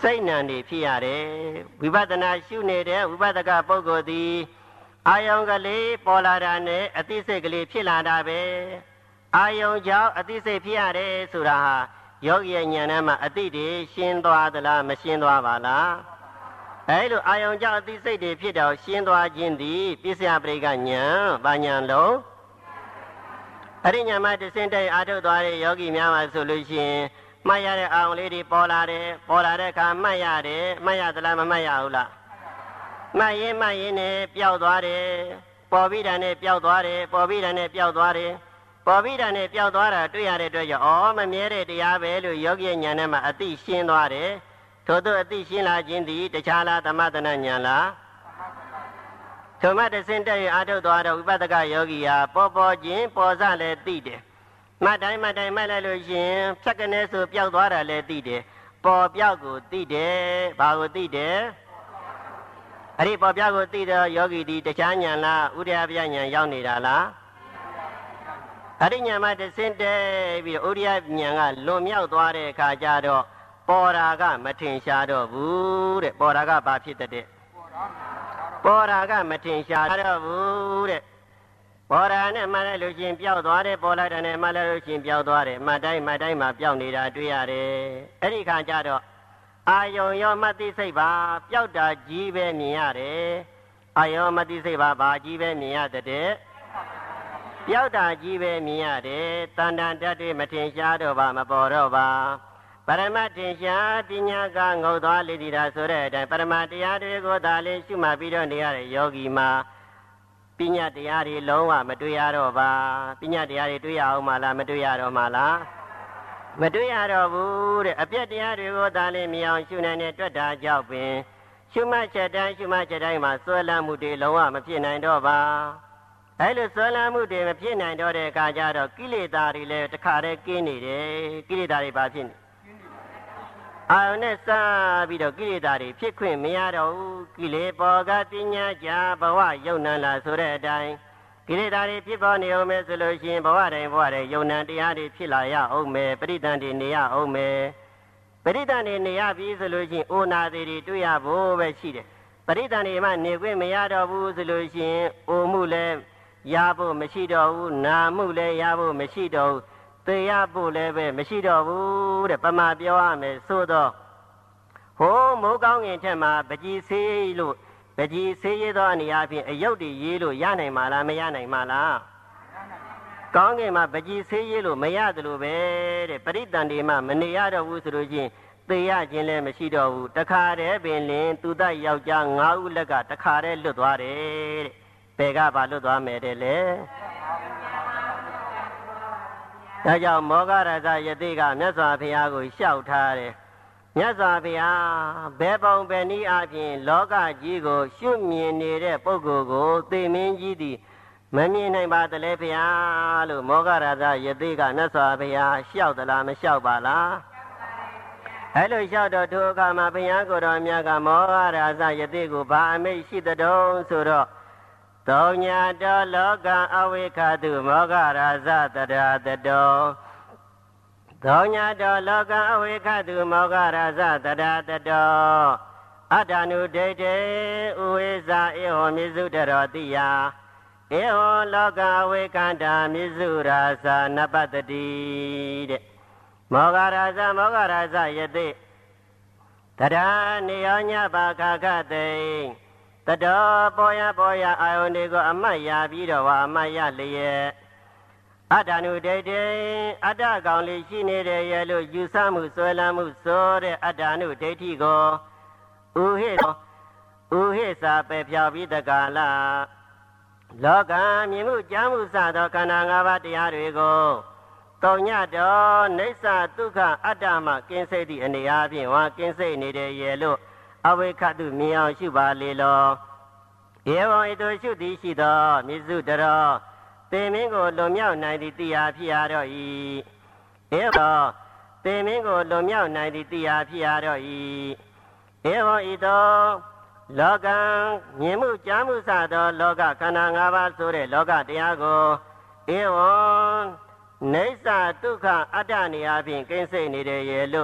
စိတ်နံတွေဖြစ်ရတယ်ဝိပဿနာရှုနေတဲ့ဝိပဿကပုဂ္ဂိုလ်သည်အာယုံကလေးပေါ်လာတာနဲ့အသိစိတ်ကလေးဖြစ်လာတာပဲအာယုံကြောင့်အသိစိတ်ဖြစ်ရတယ်ဆိုတာဟာယောဂီရဲ့ဉာဏ်ထဲမှာအသိတွေရှင်းသွားသလားမရှင်းသွားပါလားအဲလိုအာယုံကြောင့်အသိစိတ်တွေဖြစ်တော့ရှင်းသွားခြင်းသည်ပစ္စယပရိက္ခဉာဏ်ဘာဉာဏ်လုံးအဲ့ဒီဉာဏ်မှတဆင့်တဲ့အာထုတ်သွားတဲ့ယောဂီများမှာဆိုလို့ရှိရင်မှတ်ရတဲ့အာရုံလေးတွေပေါ်လာတယ်ပေါ်လာတဲ့အခါမှတ်ရတယ်မှတ်ရသလားမမှတ်ရဘူးလားမှတ်ရင်နဲ့ပျောက်သွားတယ်ပေါ်ပြီးတာနဲ့ပျောက်သွားတယ်ပေါ်ပြီးတာနဲ့ပျောက်သွားတယ်ပေါ်ပြီးတာနဲ့ပျောက်သွားတာတွေ့ရတဲ့အတွက်ကြောင့်မမြဲတဲ့တရားပဲလို့ယောဂီဉာဏ်နဲ့မှအသိရှင်းသွားတယ်ထို့သောအသိရှင်းလာခြင်းသည်တခြားလားသမထနာဉာဏ်လားထိုမှတဆင့်တဲ့အာထုတ်သွားတော့ဝိပဿကယောဂီဟာပေါ်ခြင်းပေါ်စလည်းသိတယ်မှတ်တိုင်းမှတ်လိုက်လို့ရှိရင်ဖြတ်ကနေဆိုပျောက်သွားတာလည်းသိတယ်ပေါ်ပြောက်ကိုသိတယ်ဘာကိုသိတယ်အဲ့ဒီပေါ်ပြောက်ကိုသိတော့ယောဂီဒီတခြားဉာဏ်လားဥဒယပယဉာဏ်ရောက်နေတာလားအဲ့ဒီဉာဏ်မှတဆင့်တဲ့ပြီးဥဒယဉာဏ်ကလွန်မြောက်သွားတဲ့အခါကျတော့ပေါ်တာကမထင်ရှားတော့ဘူးတဲ့ပေါ်တာကဘာဖြစ်တဲ့ပေါ်တာကမထင်ရှားတော့ဘူးတဲ့ပေါ်တာနဲ့မှတ်လိုက်လို့ချင်းပျောက်သွားတယ်ပေါ်လိုက်တာနဲ့မှတ်လိုက်လို့ချင်းပျောက်သွားတယ်မှတ်တိုင်းမှာပျောက်နေတာတွေ့ရတယ်အဲ့ဒီခါကျတော့အာယုံရောမသိစိတ်ပါပျောက်တာကြီးပဲမြင်ရတယ်အာယုံမသိစိတ်ပါဘာကြီးပဲမြင်ရတဲ့ပျောက်တာကြီးပဲမြင်ရတယ်တန်တန်တတ်တွေမထင်ရှားတော့ပါမပေါ်တော့ပါပရမထင်ရှားပညာကငုတ်သွားလေသည်တာဆိုတဲ့အတိုင်းပရမတရားတွေကိုသာလေးရှုမှတ်ပြီးတော့နေရတဲ့ယောဂီမှာပညာတရားတွေလုံးဝမတွေ့ရတော့ပါပညာတရားတွေတွေ့ရအောင်မလားမတွေ့ရတော့မှလားမတွေ့ရတော့ဘူးတဲ့အပြတ်တရားတွေကိုသာလေးမြင်အောင်ရှုနိုင်တဲ့တွေ့တာကြောင့်ပင်ရှုမှတ်ချက်တိုင်းမှာဆွဲလန်းမှုတွေလုံးဝမဖြစ်နိုင်တော့ပါအဲလိုဆွဲလန်းမှုတွေမဖြစ်နိုင်တော့တဲ့အခါကျတော့ကိလေသာတွေလည်းတခါတည်းကင်းနေတယ်ကိလေသာတွေဘာဖြစ်နေအာယုန်နဲ့စပြီးတော့ကိလေသာတွေဖြစ်ခွင့်မရတော့ဘူးကိလေပေါ်ကပညာကြာဘဝယုံနံလာဆိုတဲ့အတိုင်းကိလေသာတွေဖြစ်ပေါ်နေအောင်မယ်ဆိုလို့ရှိရင်ဘဝတိုင်းယုံနံတရားတွေဖြစ်လာရအောင်မယ်ပရိသန်တွေနေရအောင်မယ်ပရိသန်တွေနေရပြီဆိုလို့ရှိရင်အိုနာသေးတွေတွေ့ရဖို့ပဲရှိတယ်ပရိသန်တွေမှနေခွင့်မရတော့ဘူးဆိုလို့ရှိရင်အိုမှုလည်းရဖို့မရှိတော့ဘူးနာမှုလည်းရဖို့မရှိတော့ဘူးသေရဖို့လည်းပဲမရှိတော့ဘူးတဲ့ပမာပြောရမယ်ဆိုတော့ဟိုးမိုးကောင်းငင်ထက်မှာပကြီးဆေးရသောအနေအချင်းအယုတ်တွေရေးလို့ရနိုင်မှာလားမရနိုင်မှာလားကောင်းငင်မှာပကြီးဆေးရလို့မရတယ်လို့ပဲတဲ့ပရိသန်တွေမှမနေရတော့ဘူးဆိုလို့ချင်းသေရခြင်းလည်းမရှိတော့ဘူးတခါတည်းပင်လင်သူတတ်ယောက်ျား9ဦးလက်ကတခါတည်းလွတ်သွားတယ်တဲ့ဘယ်ကပါလွတ်သွားမယ်တဲ့လေဒါကြောင့်မောဂရဇယတိကမြတ်စွာဘုရားကိုလျှောက်ထားတယ်မြတ်စွာဘုရားဘယ်ပုံဘယ်နည်းအပြင်လောကကြီးကိုရှုမြင်နေတဲ့ပုဂ္ဂိုလ်ကိုသေမင်းကြီးသည်မမြင်နိုင်ပါသလဲဘုရားလို့မောဂရဇယတိကမြတ်စွာဘုရားလျှောက်သလားမလျှောက်ပါလားအဲ့လိုလျှောက်တော့ထိုအခါမှာဘုရားကိုယ်တော်မြတ်ကမောဂရဇယတိကိုဘာအမိတ်ရှိတဲ့တုံးဆိုတော့သောညာတောလောကအဝိခတုမောဂရာဇတရာတတောသောညာတောလောကအဝိခတုမောဂရာဇတရာတတောအတ္တနုဒိဋ္ဌိဥဝိဇာဧဟောမြစ္စုတရောတိယဧဟောလောကအဝိခန္တာမြစ္စုရာဇနပတ္တိတဲ့မောဂရာဇယတိတရာနေယောညပါခခတိတတော်ပေါ်ရအာယုန်တွေကိုအမတ်ရပြီးတော့အမတ်ရလျက်အတ္တနုဒိဋ္ဌိအတ္တကောင်လေးရှိနေတယ်ရဲ့လို့ယူဆမှုဆွဲလန်းမှုဆိုတဲ့အတ္တနုဒိဋ္ဌိကိုဥဟိစာပဲဖြောက်ပြီးတကားလားလောကမြင်မှုကြားမှုစသောခန္ဓာ၅ပါးတရားတွေကိုတောညတော်နေဆာဒုက္ခအတ္တမှကင်းစိတ်သည့်အနေအားဖြင့်ဝါကင်းစိတ်နေတယ်ရဲ့လို့အဝိခတုမြင်အောင်ရှုပါလေလောဧဝံဤသို့ရှုသည်ရှိသောမြစ္စုတရောသေမင်းကိုလွန်မြောက်နိုင်သည့်တရားဖြစ်ရတော့၏ဧဝံသေမင်းကိုလွန်မြောက်နိုင်သည့်တရားဖြစ်ရတော့၏ဧဝံဤသို့လောကမြင်မှုကြားမှုစသောလောကခန္ဓာ၅ပါးဆိုတဲ့လောကတရားကိုဧဝံနေဆာဒုက္ခအတ္တနေအပြင်ကိစ္စနေတယ်ရဲ့လို့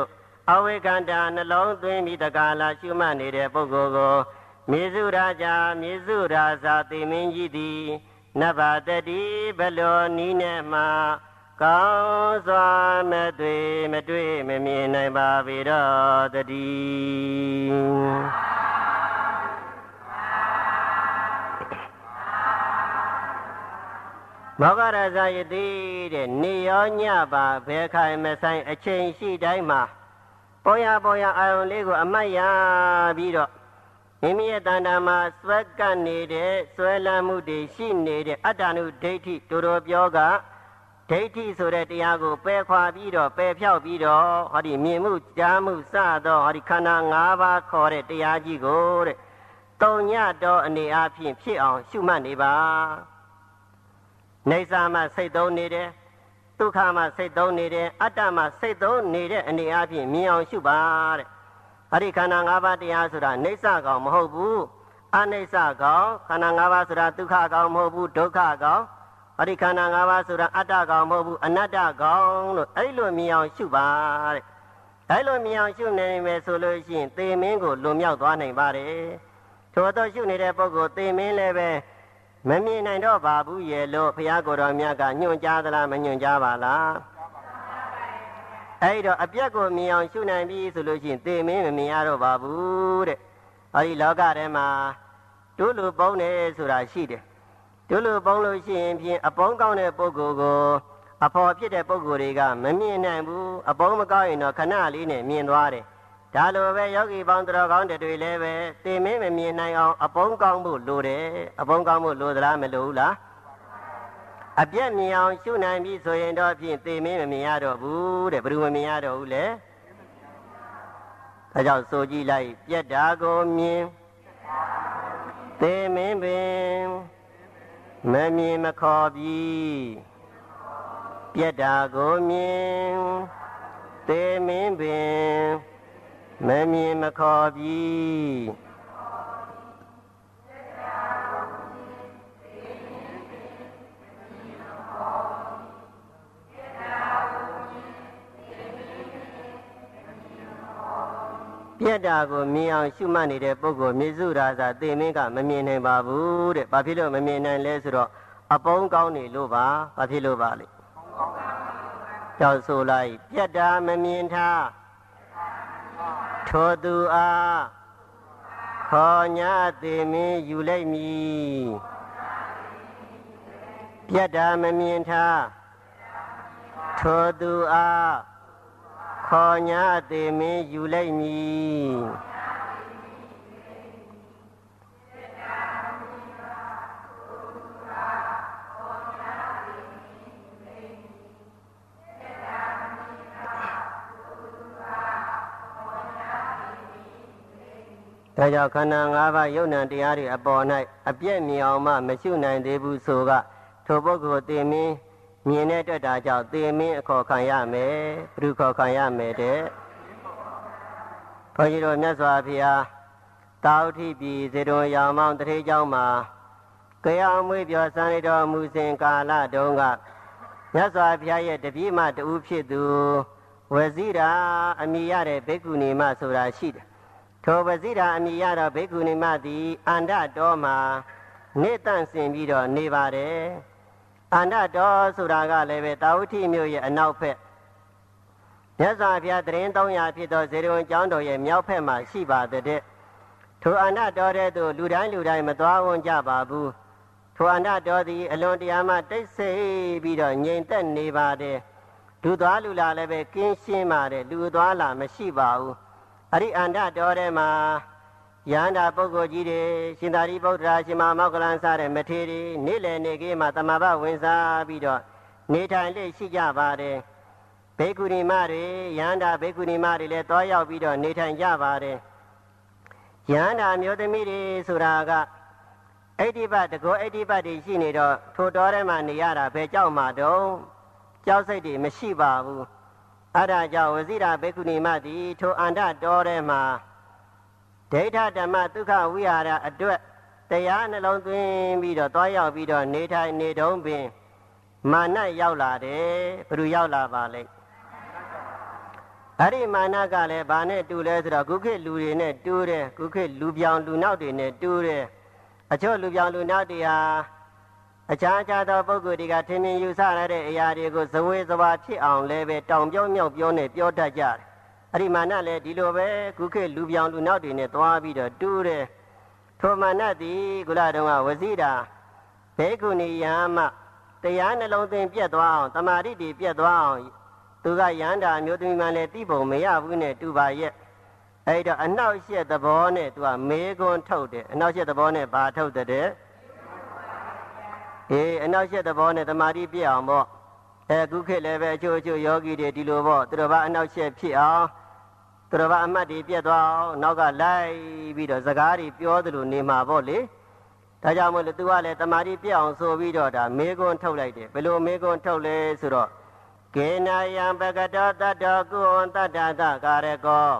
အဝိကန္တာနှလုံးသွင်းပြီးတကာလရှုမှတ်နေတဲ့ပုဂ္ဂိုလ်ကိုမြေစုရာဇာမြေစုရာဇာသေမင်းကြီးသည်နဗ္ဗတတိဘလောနီးနဲ့မှကောင်းစွာမတွေ့မမြင်နိုင်ပါပေတော့တည်းမောဂရဇာယတိတဲ့နေရောညပါဘယ်ခိုင်မဆိုင်အချိန်ရှိတိုင်းမှာပေါ်ရအာယုံလေးကိုအမှတ်ရပြီးတော့မိမိရဲ့တဏ္ဍာမှာစွဲကပ်နေတဲ့စွဲလမ်းမှုတွေရှိနေတဲ့အတ္တနုဒိဋ္ဌိတို့တော်ပြောကဒိဋ္ဌိဆိုတဲ့တရားကိုပယ်ခွာပြီးတော့ပယ်ဖြောက်ပြီးတော့ဟောဒီမြင်မှုကြားမှုစသောဟောဒီခန္ဓာ၅ပါးခေါ်တဲ့တရားကြီးကိုတဲ့တုံညတော်အနေအားဖြင့်ဖြစ်အောင်ရှုမှတ်နေပါနေစာမှာစိတ်သုံးနေတယ်ဒုက္ခမှာစိတ်သုံးနေတယ်အတ္တမှာစိတ်သုံးနေတဲ့အနေအားဖြင့်မြင်အောင်ရှုပါတဲ့အဲ့ဒီခန္ဓာ၅ပါးတရားဆိုတာနေဆကောင်မဟုတ်ဘူးအနိစ္စကောင်ခန္ဓာ၅ပါးဆိုတာဒုက္ခကောင်မဟုတ်ဘူးဒုက္ခကောင်အဲ့ဒီခန္ဓာ၅ပါးဆိုတာအတ္တကောင်မဟုတ်ဘူးအနတ္တကောင်လို့အဲ့လိုမြင်အောင်ရှုပါတဲ့အဲ့လိုမြင်အောင်ရှုနိုင်မယ်ဆိုလို့ရှိရင်သေမင်းကိုလွန်မြောက်သွားနိုင်ပါတယ်ထို့သောရှုနေတဲ့ပုဂ္ဂိုလ်သေမင်းလည်းပဲမမြင်နိုင်တော့ပါဘူးရဲ့လို့ဘုရားကိုယ်တော်မြတ်ကညွှန်ကြားသလားမညွှန်ကြားပါလားအဲ့တော့အပြက်ကိုမြင်အောင်ရှုနိုင်ပြီဆိုလို့ရှိရင်သေမင်းမမြင်ရတော့ပါဘူးတဲ့အဲဒီလောကထဲမှာဒုလူပုံနေဆိုတာရှိတယ်ဒုလူပုံလို့ရှိရင်ဖြင့်အပုံကောင်းတဲ့ပုဂ္ဂိုလ်ကိုအဖော်ဖြစ်တဲ့ပုဂ္ဂိုလ်တွေကမမြင်နိုင်ဘူးအပုံမကောင်းရင်တော့ခဏလေးနဲ့မြင်သွားတယ်ဒါလိုပဲယောဂီပေါင်းတော်ကောင်းတွေလည်းပဲသေမင်းမမြင်နိုင်အောင်အပုံကောင်းဖို့လိုတယ်အပုံကောင်းဖို့လိုသလားမလိုဘူးလားအပြက်မြင်အောင်ရှုနိုင်ပြီဆိုရင်တော့ဖြင့်သေမင်းမမြင်ရတော့ဘူးတဲ့ဘယ်သူမမြင်ရတော့ဘူးလဲဒါကြောင့်ဆိုကြည့်လိုက်ပြက်တာကိုမြင်သေမင်းပင်မမြင်မခေါ်ပြီပြက်တာကိုမြင်သေမင်းပင်မမြင်မခေါ်ပြီပြက်တာကိုမြင်အောင်ရှုမှတ်နေတဲ့ပုဂ္ဂိုလ်မြေစုရာဇာသေမင်းကမမြင်နိုင်ပါဘူးတဲ့ဘာဖြစ်လို့မမြင်နိုင်လဲဆိုတော့အပုံကောင်းနေလို့ပါဘာဖြစ်လို့ပါလဲကြောက်ဆိုလိုက်ပြက်တာမမြင်ထားထိုသူအားခေါ်ညာသေမင်းယူလိုက်မည်ပြက်တာမမြင်ထားထိုသူအားခေါ်ညာသေမင်းယူလိုက်မည်ဒါကြောင့်ခန္ဓာ၅ပါးယုံနာတရားတွေအပေါ်၌အပြည့်မြင်အောင်မှမရှုနိုင်သေးဘူးဆိုကထိုပုဂ္ဂိုလ်သေမင်းမြင်တဲ့အတွက်ဒါကြောင့်သေမင်းအခေါ်ခံရမယ်ဘုခေါ်ခံရမယ်တဲ့ဘုန်းကြီးတို့မြတ်စွာဘုရားတာဝတိပြည်ဇေတဝန်ရောင်မောင်းတထေးเจ้าမှာကြောင်မွေးပြောစံရတော်မူစဉ်ကာလတုန်းကမြတ်စွာဘုရားရဲ့တပည့်မတူဖြစ်သူဝဇိရာအမိရတဲ့ဘိက္ခုနီမဆိုတာရှိတယ်ထိုဝဇိရာအမိရတော့ဘိက္ခုနီမသည်အန္တတော်မှာနေတန့်စင်ပြီးတော့နေပါတယ်အန္တတော်ဆိုတာကလည်းပဲတာဝတိမြို့ရဲ့အနောက်ဘက်မြတ်စွာဘုရားတရင်300ဖြစ်သောဇေတဝန်ကျောင်းတော်ရဲ့မြောက်ဘက်မှာရှိပါတဲ့ထိုအန္တတော်တဲ့သို့လူတိုင်းမသွားဝန်းကြပါဘူးထိုအန္တတော်သည်အလွန်တရာမှတိတ်ဆိတ်ပြီးတော့ငြိမ်သက်နေပါတယ်လူသွားလူလာလည်းပဲကင်းရှင်းပါတယ်လူသွားလာမရှိပါဘူးအဲ့ဒီအန္တတော်ထဲမှာယန္တာပုဂ္ဂိုလ်ကြီးတွေရှင်သာရိပုတ္တရာရှင်မမောက္ကလန်စတဲ့မထေရတွေနေ့လည်နေကြီးမှာတမဘဝင်စားပြီးတော့နေထိုင်လေးရှိကြပါတယ်ဘိက္ခုနီမတွေယန္တာဘိက္ခုနီမတွေလည်းတောရောက်ပြီးတော့နေထိုင်ကြပါတယ်ယန္တာမျိုးသမီးတွေဆိုတာကအိဋ္ဌိပတ်တကောအိဋ္ဌိပတ်တွေရှိနေတော့ထိုတော်ထဲမှာနေရတာဘယ်ကြောက်မှတော့ကြောက်စိတ်တွေမရှိပါဘူးအဲ့ဒါကြောင့်ဝဇိရာဘိက္ခုနီမသည်ထိုအန္တတော်ထဲမှာဒိဋ္ဌဓမ္မဒုက္ခဝိဟာရအတွက်တရားနှလုံးသွင်းပြီးတော့တွားရောက်ပြီးတော့နေထိုင်နေတုံးပင်မာနရောက်လာတယ်ဘယ်သူရောက်လာပါလဲအဲ့ဒီမာနကလည်းဘာနဲ့တူလဲဆိုတော့ခုခေတ်လူတွေနဲ့တူတယ်ခုခေတ်လူပြောင်လူနောက်တွေနဲ့တူတယ်အချို့လူပြောင်လူနောက်တွေဟာအခြားခြားသောပုဂ္ဂိုလ်တွေကထင်မြင်ယူဆရတဲ့အရာတွေကိုဇဝေဇဝါဖြစ်အောင်လည်းပဲတောင်ပြောမြောက်ပြောနဲ့ပြောတတ်ကြတယ်အဲ့ဒီမာနလည်းဒီလိုပဲခုခေတ်လူပြောင်လူနောက်တွေနဲ့သွားပြီးတော့တူတယ်ထိုမာနသည်ကုလတုံးကဝစီတာဘေကုဏီယမတရားနှလုံးသွင်းပြတ်သွားအောင်တမာတိတွေပြတ်သွားအောင်သူကရဟန္တာမျိုးသမီးမှလည်းတိပုံမရဘူးနဲ့တူပါရဲ့အဲ့တော့အနှောက်အယှက်သဘောနဲ့သူကမေးခွန်းထုတ်တယ်အနှောက်အယှက်သဘောနဲ့ဘာထုတ်တဲ့အနှောက်အယှက်သဘောနဲ့တမာတိပြတ်အောင်ပေါ့အခုခေတ်လည်းပဲအချို့ယောဂီတွေဒီလိုပေါ့သူတို့ဘာအနှောက်အယှက်ဖြစ်အောင်သူတို့ဘာအမှတ်တွေပြတ်သွားအောင်နောက်ကလိုက်ပြီးတော့စကားတွေပြောသလိုနေမှာပေါ့လေဒါကြောင့်မို့လို့သူကလည်းတမာတိပြတ်အောင်ဆိုပြီးတော့ဒါမေးခွန်းထုတ်လိုက်တယ်ဘယ်လိုမေးခွန်းထုတ်လဲဆိုတော့ကေနာယံပကတောတတ္တကုဝံတတ္တသကာရကော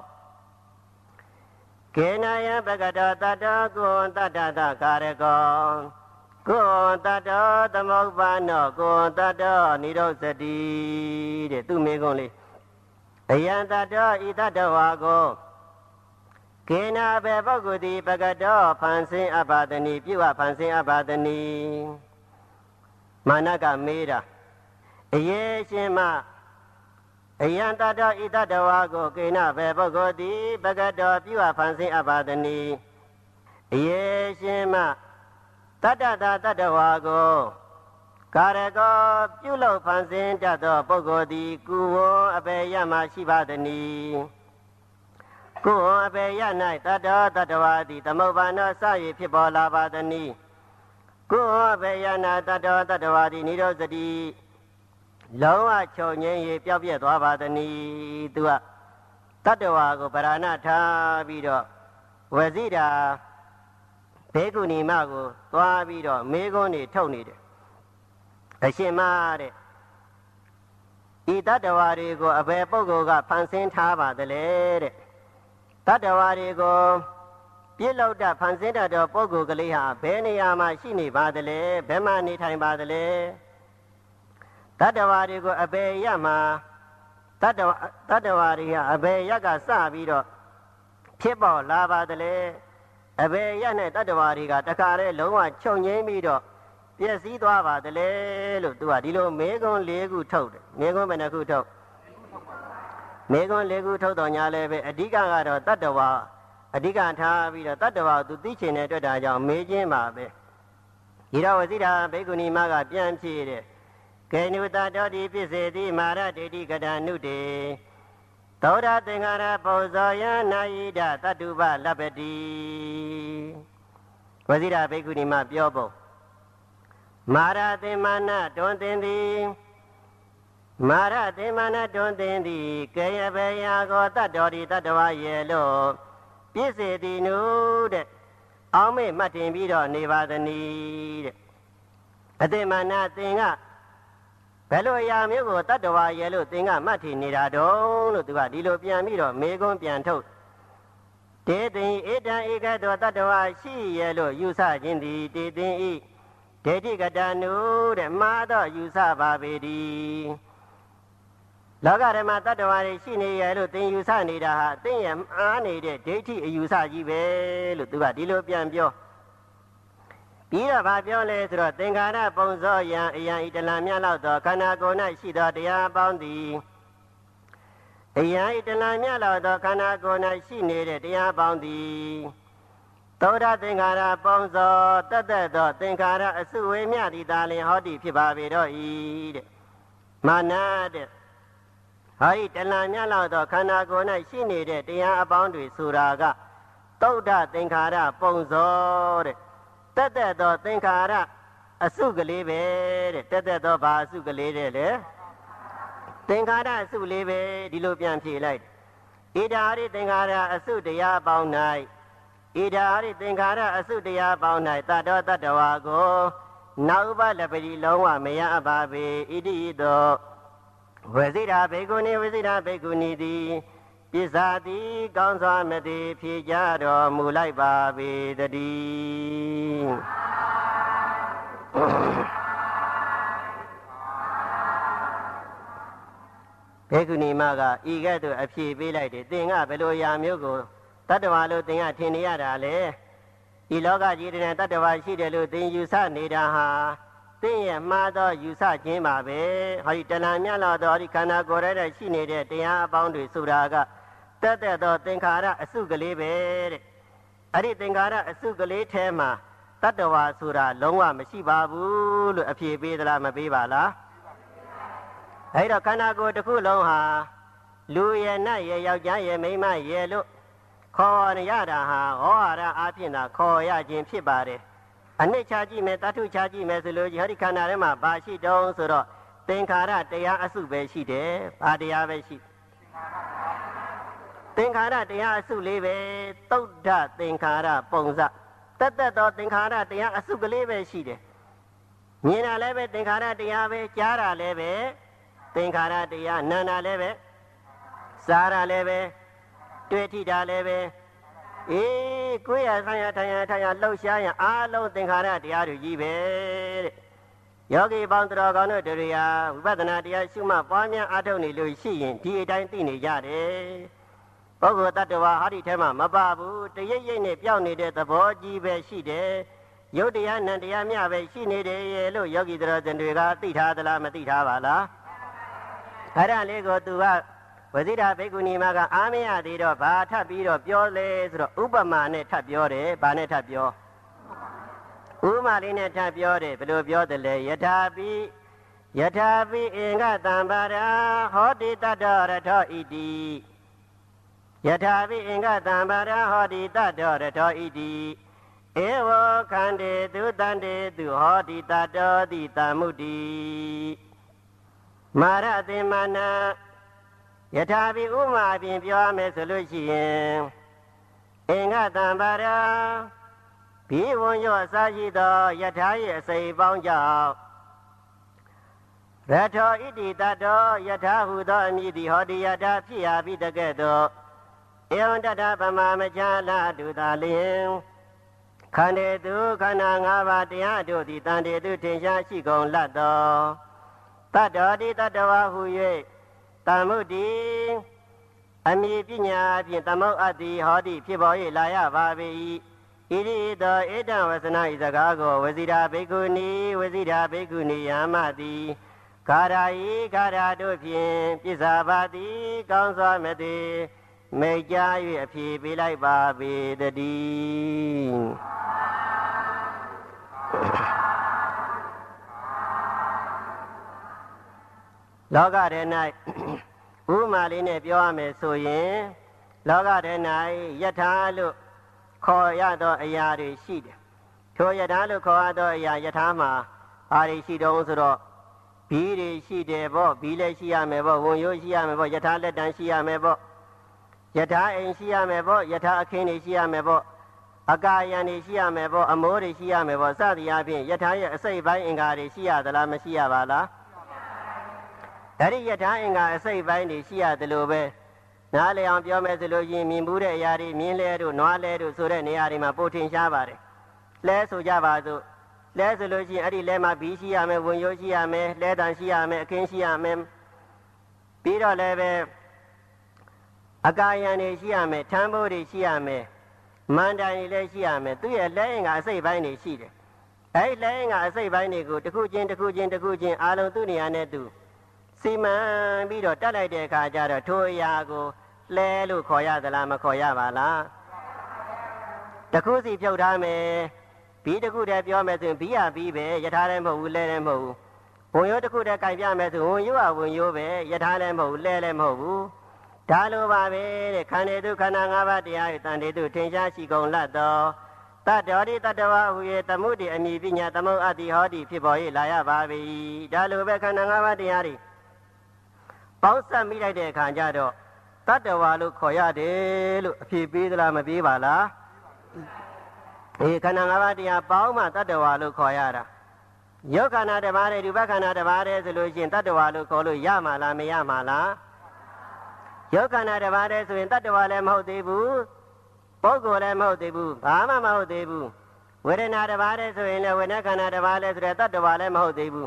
ကေနာယံပကတောတတ္တကုဝံတတ္တသကာရကောကုဝံတတ္တသမုပ္ပါနောကုဝံတတ္တနိရောဓတိတဲ့သူမေခွန်းလေးအယံတတ္တဤတတ္တဝါကိုကေနာဘေပုဂ္ဂိုလ်သည်ပကတောဖန်ဆင်းအပ်ပါတနိပြုအပ်ဖန်ဆင်းအပ်ပါတနိမာနကမေးတာအယေရှင်မအယံတတ္တဤတတ္တဝါကိုကေနာဘေပုဂ္ဂိုလ်သည်ပကတောပြုအပ်ဖန်ဆင်းအပ်ပါတနိအယေရှင်မတတ္တသာတတ္တဝါကိုကာရကောပြုလုပ်ဖန်ဆင်းတတ်သောပုဂ္ဂိုလ်သည်ကုဝံအပေယမရှိပါတနိကုဝံအပေယ၌တတ္တတတ္တဝါသည်သမုပ္ပါနောစ၍ဖြစ်ပေါ်လာပါတနိကုဝံအပေယနာတတ္တတတ္တဝါသည်နိရောဓတိလုံးဝချုပ်ငြိမ်း၍ပျောက်ပြက်သွားပါတနိသူကတတ္တဝါကိုပရဏထားပြီးတော့ဝဇိတာဘေကုဏီမကိုသွားပြီးတော့မေးခွန်းတွေထုတ်နေတယ်အရှင်မတဲ့ဤတတ္တဝါတွေကိုအဘယ်ပုဂ္ဂိုလ်ကဖန်ဆင်းထားပါသလဲတဲ့တတ္တဝါတွေကိုပြည့်လောက်တဲ့ဖန်ဆင်းတတ်သောပုဂ္ဂိုလ်ကလေးဟာဘယ်နေရာမှာရှိနေပါသလဲဘယ်မှာနေထိုင်ပါသလဲတတ္တဝါတွေကိုအဘယ်ရမှာတတ္တဝါတွေဟာအဘယ်ရကစပြီးတော့ဖြစ်ပေါ်လာပါသလဲအဘယ်ရနဲ့တတ္တဝါတွေကတခါတည်းလုံးဝချုပ်ငြိမ်းပြီးတော့ပျက်စီးသွားပါသလဲလို့သူကဒီလိုမေခွန်း၄ခုထုတ်တယ်မေခွန်းဘယ်နှခုထုတ်မေခွန်း၄ခုထုတ်တော့ညာလည်းပဲအဓိကကတော့တတ္တဝါအဓိကထားပြီးတော့တတ္တဝါသူသိချင်တဲ့အတွက်ဒါကြောင့်မေးခြင်းပါပဲဒီတော့ဝစီတာဘေကုဏီမကပြန်ဖြေတယ်ကေနုတတောတိပစ္စေတိမာရတေတိကတနုတေသောရသင်္ခါရပုံဇောယနာယိဒတတုပလပ္ပတိဝစီတာဘေကုဏီမပြောပုံမာရသေမာနတွန်သင်သည်မာရသေမာနတွန်သင်သည်ကေယဘေယကောတတ္တောတိတတ္တဝယေလို့ပြည့်စေသည်နုတဲ့အောင်းမေ့မှတ်တင်ပြီးတော့နေပါသနည်းတဲ့အသေမာနသင်ကဘယ်လိုအရာမျိုးကိုတတ္တဝယေလို့သင်ကမှတ်ထင်နေတာတုံးလို့သူကဒီလိုပြန်ပြီးတော့မေခွန်းပြန်ထုတ်တေသင်ဧတံဧကတောတတ္တဝရှိယေလို့ယူဆခြင်းသည်တေသင်ဤဒေတိကတနုတဲ့မှားတော့ယူဆပါပေသည်လောကဓမ္မတတ္တဝါတွေရှိနေရလို့သင်ယူဆနေတာဟာသင်ရဲ့အားနေတဲ့ဒိဋ္ဌိအယူဆကြီးပဲလို့သူကဒီလိုပြန်ပြောပြီးတော့ဗာပြောလဲဆိုတော့သင်္ခါရပုံစောယံအယံဤတလံမြတ်လောက်သောခန္ဓာကိုယ်၌ရှိသောတရားပေါင်းသည်အယံဤတလံမြတ်လောက်သောခန္ဓာကိုယ်၌ရှိနေတဲ့တရားပေါင်းသည်သောတာသင်္ခါရပုံစောတသက်သောသင်္ခါရအစုဝေမြသည်သာလင်ဟောတိဖြစ်ပါပေတော့၏တဲ့မာနတဲ့ဟာဤတလံမြတ်လောက်သောခန္ဓာကိုယ်၌ရှိနေတဲ့တရားအပေါင်းတွေဆိုတာကသုဒ္ဓသင်္ခါရပုံစောတဲ့တသက်သောသင်္ခါရအစုကလေးပဲတဲ့တသက်သောဘာအစုကလေးတဲ့လေသင်္ခါရအစုလေးပဲဒီလိုပြန်ဖြေလိုက်ဣဒာရိသင်္ခါရအစုတရားပေါင်း၌ဣဒာရိသင်္ခါရအစုတရားပေါင်း၌တတ္တောတတ္တဝါကိုနောက်ဘလပတိလုံးဝမရအပ်ပါပေဣတိသောဝစီတာဘေကုဏီဝစီတာဘေကုဏီသည်ပစ္စာတိကောင်းစွာမသိဖြေကြတော်မူလိုက်ပါပေတည်းဘေကုဏီမကဤကဲ့သို့အဖြေပေးလိုက်တယ်သင်ကဘယ်လိုအရာမျိုးကိုတတ္တဝါလို့သင်ကထင်နေရတာလဲဤလောကကြီးတွင်တတ္တဝါရှိတယ်လို့သင်ယူဆနေတာဟာသင်ရဲ့မှားသောယူဆခြင်းပါပဲဟောဒီတဏှာမြတ်လာသောဒီခန္ဓာကိုယ်ရဲ့ရှိနေတဲ့တရားအပေါင်းတွေဆိုတာကတက်တဲ့သောသင်္ခါရအစုကလေးပဲတဲ့အဲ့ဒီသင်္ခါရအစုကလေးထဲမှာတတ္တဝါဆိုတာလုံးဝမရှိပါဘူးလို့အဖြေပေးသလားမပေးပါလားအဲ့တော့ခန္ဓာကိုယ်တစ်ခုလုံးဟာလူရဲ့နတ်ရဲ့ယောက်ျားရဲ့မိန်းမရဲ့လို့ခေါ်ရတာဟာဟောဟာရအပြင်သာခေါ်ရခြင်းဖြစ်ပါတယ်အနိစ္စကြည့်မယ်တထုချကြည့်မယ်ဆိုလို့ဒီခန္ဓာထဲမှာဘာရှိတုံးဆိုတော့သင်္ခါရတရားအစုပဲရှိတယ်ဘာတရားပဲရှိသင်္ခါရတရားအစုလေးပဲသုဒ္ဓသင်္ခါရပုံစတက်သောသင်္ခါရတရားအစုကလေးပဲရှိတယ်မြင်တာလည်းပဲသင်္ခါရတရားပဲကြားတာလည်းပဲသင်္ခါရတရားနာတာလည်းပဲစားတာလည်းပဲတွေ့ထိတာလည်းပဲကိုယ်ရဆိုင်ရထိုင်ရလှုပ်ရှားရအားလုံးသင်္ခါရတရားတွေကြီးပဲတဲ့ယောဂီပေါင်းတော်ကောင်းတို့တွေဟာဝိပဿနာတရားရှုမှတ်ပွားများအားထုတ်နေလို့ရှိရင်ဒီအတိုင်းသိနေကြတယ်ပုဂ္ဂိုလ်တ attva ဟာဒီထဲမှာမပါဘူးတရိပ်ရိပ်နဲ့ပြောင်းနေတဲ့သဘောကြီးပဲရှိတယ်ယုတ်တရားနံတရားမြပဲရှိနေတယ်လို့ယောဂီတော်စင်တွေကသိထားသလားမသိထားပါလားအဲ့ဒါလေးကိုသူကဝဇိဒဘိက္ခုနီမကအားမရသေးတော့ဘာထပ်ပြီးတော့ပြောလဲဆိုတော့ဥပမာနဲ့ထပ်ပြောတယ်ဘာနဲ့ထပ်ပြောဥပမာလေးနဲ့ထပ်ပြောတယ်ဘယ်လိုပြောတယ်လဲယထာပိအင်္ဂတံပါရာဟောတိတတ္တရထောဣတိယထာပိအင်္ဂတံပါရာဟောတိတတ္တရထောဣတိဧဝခန္တေသူတန္တေသူဟောတိတတ္တောတိတမ္မုတိမာရတိမနာယထာပိဥမာအပြင်ပြောရမယ်ဆိုလို့ရှိရင်အင်္ဂတံပါရာဘိဝံရောအစာရှိသောယထာရဲ့အစိပ်ပေါင်းကြောင့်ရထောဣတိတတောယထာဟုသောအမည်သည်ဟောတိယထာဖြစ်ရပြီးတကဲ့သို့ဧဝံတတဗမာမချာလာတုသာလင်ခန္တေတုခန္ဓာ၅ပါးတရားတို့သည်တန်တေတုထင်ရှားရှိကုန်လတ်သောတတ္တောတိတတ္တဝါဟု၍တမ္မုတိအမည်ပညာဖြင့်သမုတ်အပ်သည်ဟောတိဖြစ်ပေါ်၍လာရပါပေ၏ဣတိသောဧတံဝဆနာဤစကားကိုဝဇိဒဘိက္ခုနီယာမသည်ခါရာတို့ဖြင့်ပြစ္ဆာပါသည်ကောင်းစွာမသည်မိတ်ကြား၍အဖြေပေးလိုက်ပါပေတည်းလောကထဲ၌ဥမာလေးနဲ့ပြောရမယ်ဆိုရင်လောကထဲ၌ယထာလို့ခေါ်ရသောအရာတွေရှိတယ်ထိုယထာလို့ခေါ်ရသောအရာယထာမှာအားတွေရှိတုံးဆိုတော့ဘီးတွေရှိတယ်ပေါ့ဘီးလည်းရှိရမယ်ပေါ့ဝန်ရိုးရှိရမယ်ပေါ့ယထာလက်တန်းရှိရမယ်ပေါ့ယထာအိမ်ရှိရမယ်ပေါ့ယထာအခင်းတွေရှိရမယ်ပေါ့အကာယံတွေရှိရမယ်ပေါ့အမိုးတွေရှိရမယ်ပေါ့စသည်အားဖြင့်ယထာရဲ့အစိတ်ပိုင်းအင်္ဂါတွေရှိရသလားမရှိရပါလားအဲ့ဒီယထာအင်္ဂါအစိတ်ပိုင်းတွေရှိရတယ်လို့ပဲနားလည်အောင်ပြောမယ်ဆိုလို့ရင်မြင်မှုတဲ့အရာတွေမြင်းလဲတို့နွားလဲတို့ဆိုတဲ့နေရာတွေမှာပို့ထင်ရှားပါတယ်လဲဆိုကြပါစို့လဲဆိုလို့ရှိရင်အဲ့ဒီလဲမှာဘီးရှိရမယ်ဝန်ရိုးရှိရမယ်လဲတန်ရှိရမယ်အခင်းရှိရမယ်ပြီးတော့လည်းပဲအကာယံတွေရှိရမယ်ထမ်းဘိုးတွေရှိရမယ်မန္တန်တွေလည်းရှိရမယ်သူရဲ့လဲအင်္ဂါအစိတ်ပိုင်းတွေရှိတယ်အဲ့ဒီလဲအင်္ဂါအစိတ်ပိုင်းတွေကိုတစ်ခုချင်းအားလုံးသူ့နေရာနဲ့သူစီမံပြီးတော့တက်လိုက်တဲ့အခါကျတော့ထိုအရာကိုလဲလို့ခေါ်ရသလားမခေါ်ရပါလားတစ်ခုစီဖြုတ်ထားမယ်ဘီးတစ်ခုတည်းပြောမယ်ဆိုရင်ဘီးရဘီးပဲယထာလည်းမဟုတ်ဘူးလဲလည်းမဟုတ်ဘူးဝန်ရိုးတစ်ခုတည်းကြိုင်ပြမယ်ဆိုဝန်ရိုးကဝန်ရိုးပဲယထာလည်းမဟုတ်ဘူးလဲလည်းမဟုတ်ဘူးဒါလိုပါပဲတဲ့ခန္ဓေတုခန္ဓာ၅ပါးတရား၏တန်တေတုထင်ရှားရှိကုန်လတ်သောတတ္တောတိတတ္တဝါဟု၍သမုဒိအမည်ပညာသမုတ်အတ္တိဟောတိဖြစ်ပေါ်၍လာရပါပြီဒါလိုပဲခန္ဓာ၅ပါးတရားတွေပေါင်းစပ်မိလိုက်တဲ့အခါကျတော့တတ္တဝါလို့ခေါ်ရတယ်လို့အဖြေပေးသလားမပေးပါလားခန္ဓာ၅ပါးတရားပေါင်းမှတတ္တဝါလို့ခေါ်ရတာယုတ်ခန္ဓာတစ်ပါးနဲ့ရူပခန္ဓာတစ်ပါးနဲ့ဆိုလို့ရှိရင်တတ္တဝါလို့ခေါ်လို့ရမှာလားမရမှာလားယုတ်ခန္ဓာတစ်ပါးနဲ့ဆိုရင်တတ္တဝါလည်းမဟုတ်သေးဘူးပုဂ္ဂိုလ်လည်းမဟုတ်သေးဘူးဘာမှမဟုတ်သေးဘူးဝေဒနာတစ်ပါးနဲ့ဆိုရင်လည်းဝေဒနာခန္ဓာတစ်ပါးလည်းဆိုတဲ့တတ္တဝါလည်းမဟုတ်သေးဘူး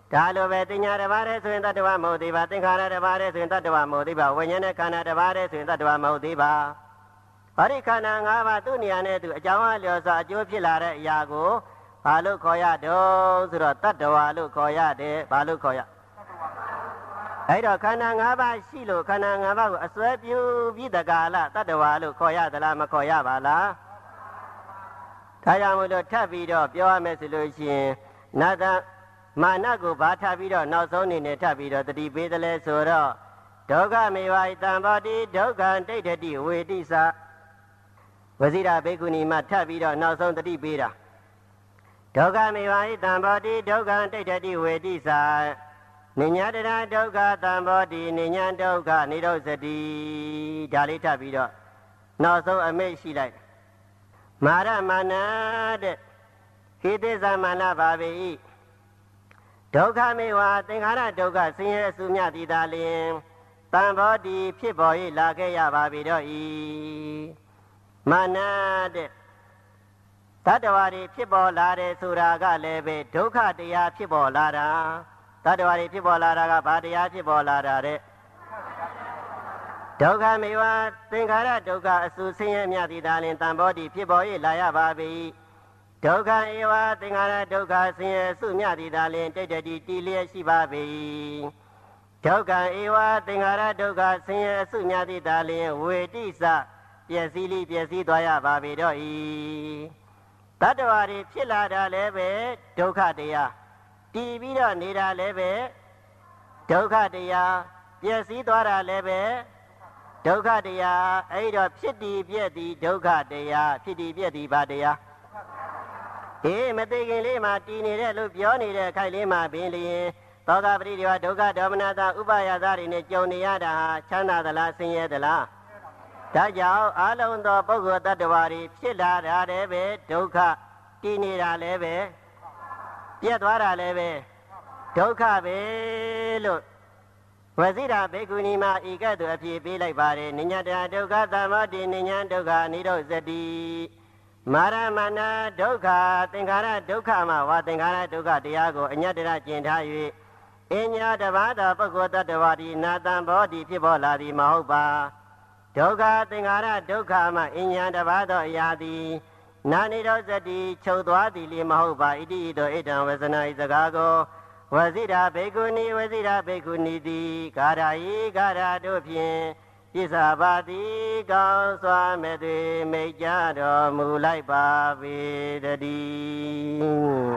ဒါလိုပဲတင်ညာတစ်ပါးတည်းဆိုရင်တတ္တဝမဟုတ်သေးပါသင်္ခါရတစ်ပါးတည်းဆိုရင်တတ္တဝမဟုတ်သေးပါဝိညာဉ်နဲ့ခန္ဓာတစ်ပါးတည်းဆိုရင်တတ္တဝမဟုတ်သေးပါဟောဒီခန္ဓာ၅ပါးသူ့နေရာနဲ့သူအကြောင်းအလျော်စွာအကျိုးဖြစ်လာတဲ့အရာကိုဘာလို့ခေါ်ရတော့ဆိုတော့တတ္တဝလို့ခေါ်ရတယ်ဘာလို့ခေါ်ရအဲ့တော့ခန္ဓာ၅ပါးရှိလို့ခန္ဓာ၅ပါးကိုအစွဲပြုပြီးတကာလတတ္တဝလို့ခေါ်ရသလားမခေါ်ရပါလားဒါကြောင့်မို့လို့ထပ်ပြီးတော့ပြောရမယ်ဆိုလို့ရှိရင်နတ္တမာနကိုဘာထပ်ပြီးတော့နောက်ဆုံးအနေနဲ့ထပ်ပြီးတော့တတိပေးတယ်လဲဆိုတော့ဒုက္ခမေဝိတံဘောတိဒုက္ခံဒိဋ္ဌတိဝေတိသဝဇိရာဘေကုဏီမှာထပ်ပြီးတော့နောက်ဆုံးတတိပေးတာဒုက္ခမေဝိတံဘောတိဒုက္ခံဒိဋ္ဌတိဝေတိသနိညာတရဒုက္ခတံဘောတိနိညာဒုက္ခនិရောဓတိဒါလေးထပ်ပြီးတော့နောက်ဆုံးအမိတ်ရှိလိုက်မာရမာနတဲ့ဟိသေသမန္နပါပေ၏ဒုက္ခမေဝသင်္ခါရဒုက္ခဆင်းရဲအစုမြသည်သာလျှင်တံဘောတိဖြစ်ပေါ်၍လာခဲ့ရပါပြီတော့၏မာနတဲ့တတ္တဝါတွေဖြစ်ပေါ်လာတယ်ဆိုတာကလည်းပဲဒုက္ခတရားဖြစ်ပေါ်လာတာတတ္တဝါတွေဖြစ်ပေါ်လာတာကဘာတရားဖြစ်ပေါ်လာတာတဲ့ဒုက္ခမေဝသင်္ခါရဒုက္ခအစုဆင်းရဲမြသည်သာလျှင်တံဘောတိဖြစ်ပေါ်၍လာရပါပြီဒုက္ခဧဝသင်္ခါရဒုက္ခဆင်းရဲအစုမြသည်သာလျှင်တိဋ္ဌတိတည်လျက်ရှိပါပြီဒုက္ခဧဝသင်္ခါရဒုက္ခဆင်းရဲအစုမြသည်သာလျှင်ဝေတိစပျက်စီးလိပျက်စီးသွားရပါပြီတော့ဤတတ္တဝါတွေဖြစ်လာတာလည်းပဲဒုက္ခတရားတည်ပြီးတော့နေတာလည်းပဲဒုက္ခတရားပျက်စီးသွားတာလည်းပဲဒုက္ခတရားအဲ့တော့ဖြစ်တည်ပြည့်တည်ဒုက္ခတရားဖြစ်တည်ပြည့်တည်ဘာတရားအေးမသိခင်လေးမှာတည်နေတဲ့လို့ပြောနေတဲ့ခိုက်လေးမှာပင်လျင်သောကပရိဒီဝဒုက္ခဒေါမနတာဥပါယသတွေနဲ့ကြုံနေရတာဟာချမ်းသာသလားဆင်းရဲသလားဒါကြောင့်အလုံးသောပုဂ္ဂိုလ်တ attva တွေဖြစ်လာတာလည်းပဲဒုက္ခတည်နေတာလည်းပဲပြတ်သွားတာလည်းပဲဒုက္ခပဲလို့ဝဇိရာဘေကုဏီမှာဤကဲ့သို့အဖြစ်ပေးလိုက်ပါတယ်နိညာတဒုက္ခသမ္မောတိနိညာဒုက္ခនិရောဓတိမာရမဏဒုက္ခသင်္ခါရဒုက္ခမှာဝါသင်္ခါရဒုက္ခတရားကိုအညတ္တရကျင့်ထား၍အညာတဘာသောပုဂ္ဂိုလ်တ attva ဒီနာတံဘောတိဖြစ်ပေါ်လာသည်မဟုတ်ပါဒုက္ခသင်္ခါရဒုက္ခမှာအညာတဘာသောအရာသည်နာនិရောဓတိချုပ်သွားသည်လေမဟုတ်ပါဣတိဣတောဣတံဝဇနာဤစကားကိုဝဇိရာဘေကုဏီဝဇိရာဘေကုဏီတိဂါရာယိဂါရာတို့ဖြင့်ပြစ္ဆာပါတိကောင်းစွာမဲ့သွေမိတ်ကြတော်မူလိုက်ပါပေတည်း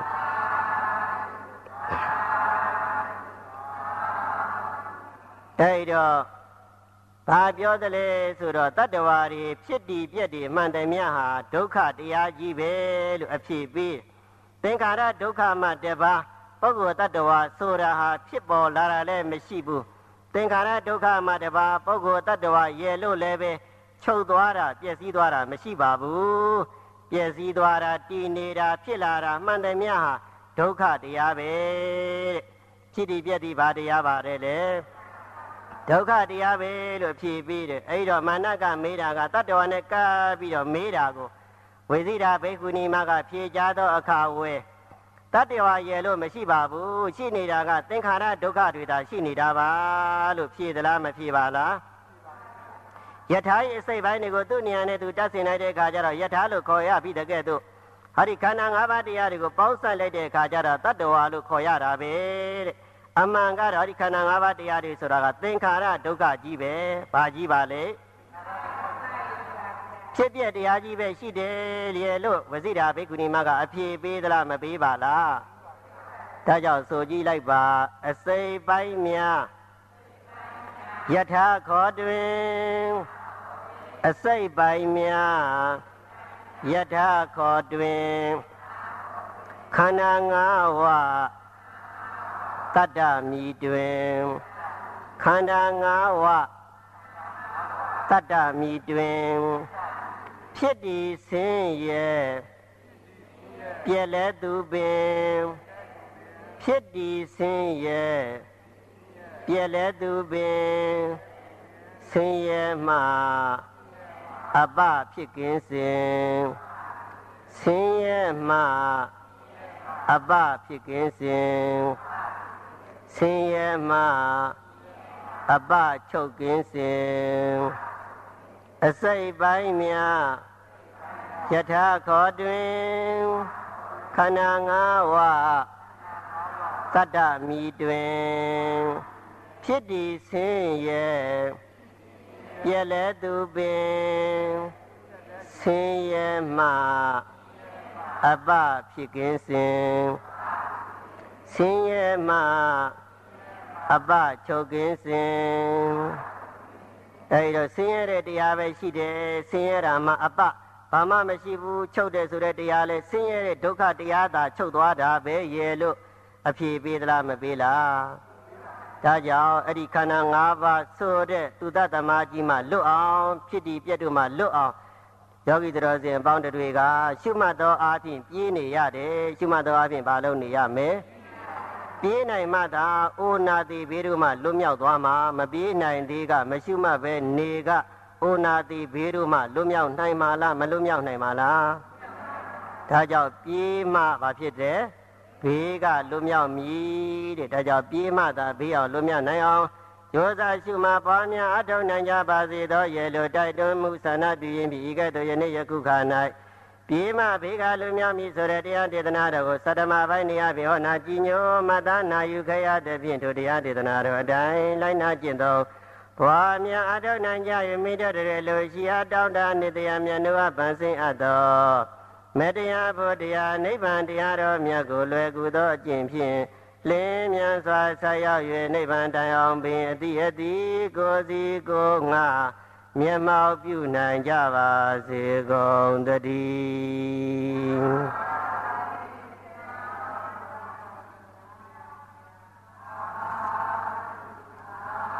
အဲ့တော့ဘာပြောသလဲဆိုတော့တတ္တဝါတွေဖြစ်တည်ပြည့်တည်မှန်တယ်မြတ်ဟာဒုက္ခတရားကြီးပဲလို့အဖြစ်ပြီးသင်္ခါရဒုက္ခမှတပါပုဂ္ဂိုလ်တ attva ဆိုတာဟာဖြစ်ပေါ်လာတာလည်းမရှိဘူးသင်္ခါရဒုက္ခမှတပါပုဂ္ဂိုလ်တ attva ရဲ့လို့လည်းပဲချုပ်သွားတာပျက်စီးသွားတာမရှိပါဘူးပျက်စီးသွားတာတည်နေတာဖြစ်လာတာမှန်တယ်မြတ်ဟာဒုက္ခတရားပဲတဲ့ဖြစ်တည်ပြည့်တည်ဘာတရားပါလဲလေဒုက္ခတရားပဲလို့ဖြေပြီးတယ်အဲ့တော့မာနကမေးတာကတ attva နဲ့ကပ်ပြီးတော့မေးတာကိုဝိဇိရာဘေကုဏီမကဖြေကြသောအခါဝဲတ attva ရဲ့လို့မရှိပါဘူးရှိနေတာကသင်္ခါရဒုက္ခတွေသာရှိနေတာပါလို့ဖြေသလားမဖြေပါလားယထာရဲ့အစိတ်ပိုင်းတွေကိုသူ့နေရာနဲ့သူတတ်ဆင်လိုက်တဲ့အခါကျတော့ယထာလို့ခေါ်ရပြီးတကဲ့သို့ဟာဒီခန္ဓာ၅ပါးတရားတွေကိုပေါင်းစပ်လိုက်တဲ့အခါကျတော့တ attva လို့ခေါ်ရတာပဲတဲ့အမှန်ကတော့ဒီခန္ဓာ၅ပါးတရားတွေဆိုတာကသင်္ခါရဒုက္ခကြီးပဲဘာကြီးပါလဲဖြစ်ပြတရားကြီးပဲရှိတယ်လေလို့ဝဇိရာဘေကုဏီမကအဖြေပေးသလားမပေးပါလားဒါကြောင့်ဆိုကြည့်လိုက်ပါအစိတ်ပိုင်းများယထာခောတွင်အစိတ်ပိုင်းများယထာခောတွင်ခန္ဓာ၅ဝါတတ္တမီတွင်ခန္ဓာ၅ဝတတ္တမီတွင်ဖြစ်တည်ဆင်းရဲပြည့်လဲသူပင်ဖြစ်တည်ဆင်းရဲပြည့်လဲသူပင်ဆင်းရဲမှအပဖြစ်ကင်းစဉ်ဆင်းရဲမှအပဖြစ်ကင်းစဉ်ဆင်းရဲမှအပချုပ်ကင်းစဉ်အစိတ်ပိုင်းများယထာခောတွင်ခန္ဓာ၅ဝါးတတ္တမီတွင်ဖြစ်တည်ဆင်းရဲပြည့်လဲသူပင်ဆင်းရဲမှအပဖြစ်ကင်းစဉ်ဆင်းရဲမှအပချုပ်ကင်းစဉ်အဲဒီတော့ဆင်းရဲတဲ့တရားပဲရှိတယ်ဆင်းရဲတာမှအပဘာမှမရှိဘူးချုပ်တယ်ဆိုတဲ့တရားလဲဆင်းရဲတဲ့ဒုက္ခတရားသာချုပ်သွားတာပဲရဲ့လို့အဖြေပေးသလားမပေးလားဒါကြောင့်အဲ့ဒီခန္ဓာ၅ပါးဆိုတဲ့သူတ္တသမားကြီးမှလွတ်အောင်ဖြစ်တည်ပြည့်တို့မှလွတ်အောင်ယောဂီတော်စင်အပေါင်းတွေကရှုမှတ်သောအားဖြင့်ပြေးနေရတယ်ရှုမှတ်သောအားဖြင့်ဘာလို့နေရမလဲပြေးနိုင်မှသာအိုနာတိဘေးတို့မှလွတ်မြောက်သွားမှာမပြေးနိုင်သေးကမရှုမှတ်ပဲနေကအိုနာတိဘေးတို့မှလွတ်မြောက်နိုင်မှာလားမလွတ်မြောက်နိုင်မှာလားဒါကြောင့်ပြေးမှဘာဖြစ်တယ်ဘေးကလွတ်မြောက်မည်တဲ့ဒါကြောင့်ပြေးမှသာဘေးအောင်လွတ်မြောက်နိုင်အောင်ယောဇရှုမှပွားများအထောက်နိုင်ကြပါစေသောရေလိုတိုက်တွန်းမှုဆန္ဒပြုရင်ပြီးဤကဲ့သို့ယနေ့ယခုခါ၌ပြေးမှဘေးကလွတ်မြောက်မည်ဆိုတဲ့တရားဒေသနာတော်ကိုသတ္တမပိုင်းနေရပြီဟောနာကြည်ညိုမတနာယူခရတဲ့ဖြင့်ထိုတရားဒေသနာတော်အတိုင်းလိုက်နာကျင့်သောပွားများအထောက်နိုင်ကြ၍မိတ္တရလိုရှိအားတောင်းတနေတရားမြတ်နုအပန်းစင်အပ်သောမေတ္တရားဖို့တရားနိဗ္ဗာန်တရားတော်မြတ်ကိုလွယ်ကူသောအကျင့်ဖြင့်လင်းမြန်စွာဆက်ရောက်၍နိဗ္ဗာန်တိုင်အောင်ပင်အတိအတိကိုယ်စီကိုယ်ငါမျက်မှောက်ပြုနိုင်ကြပါစေကုန်သတည်း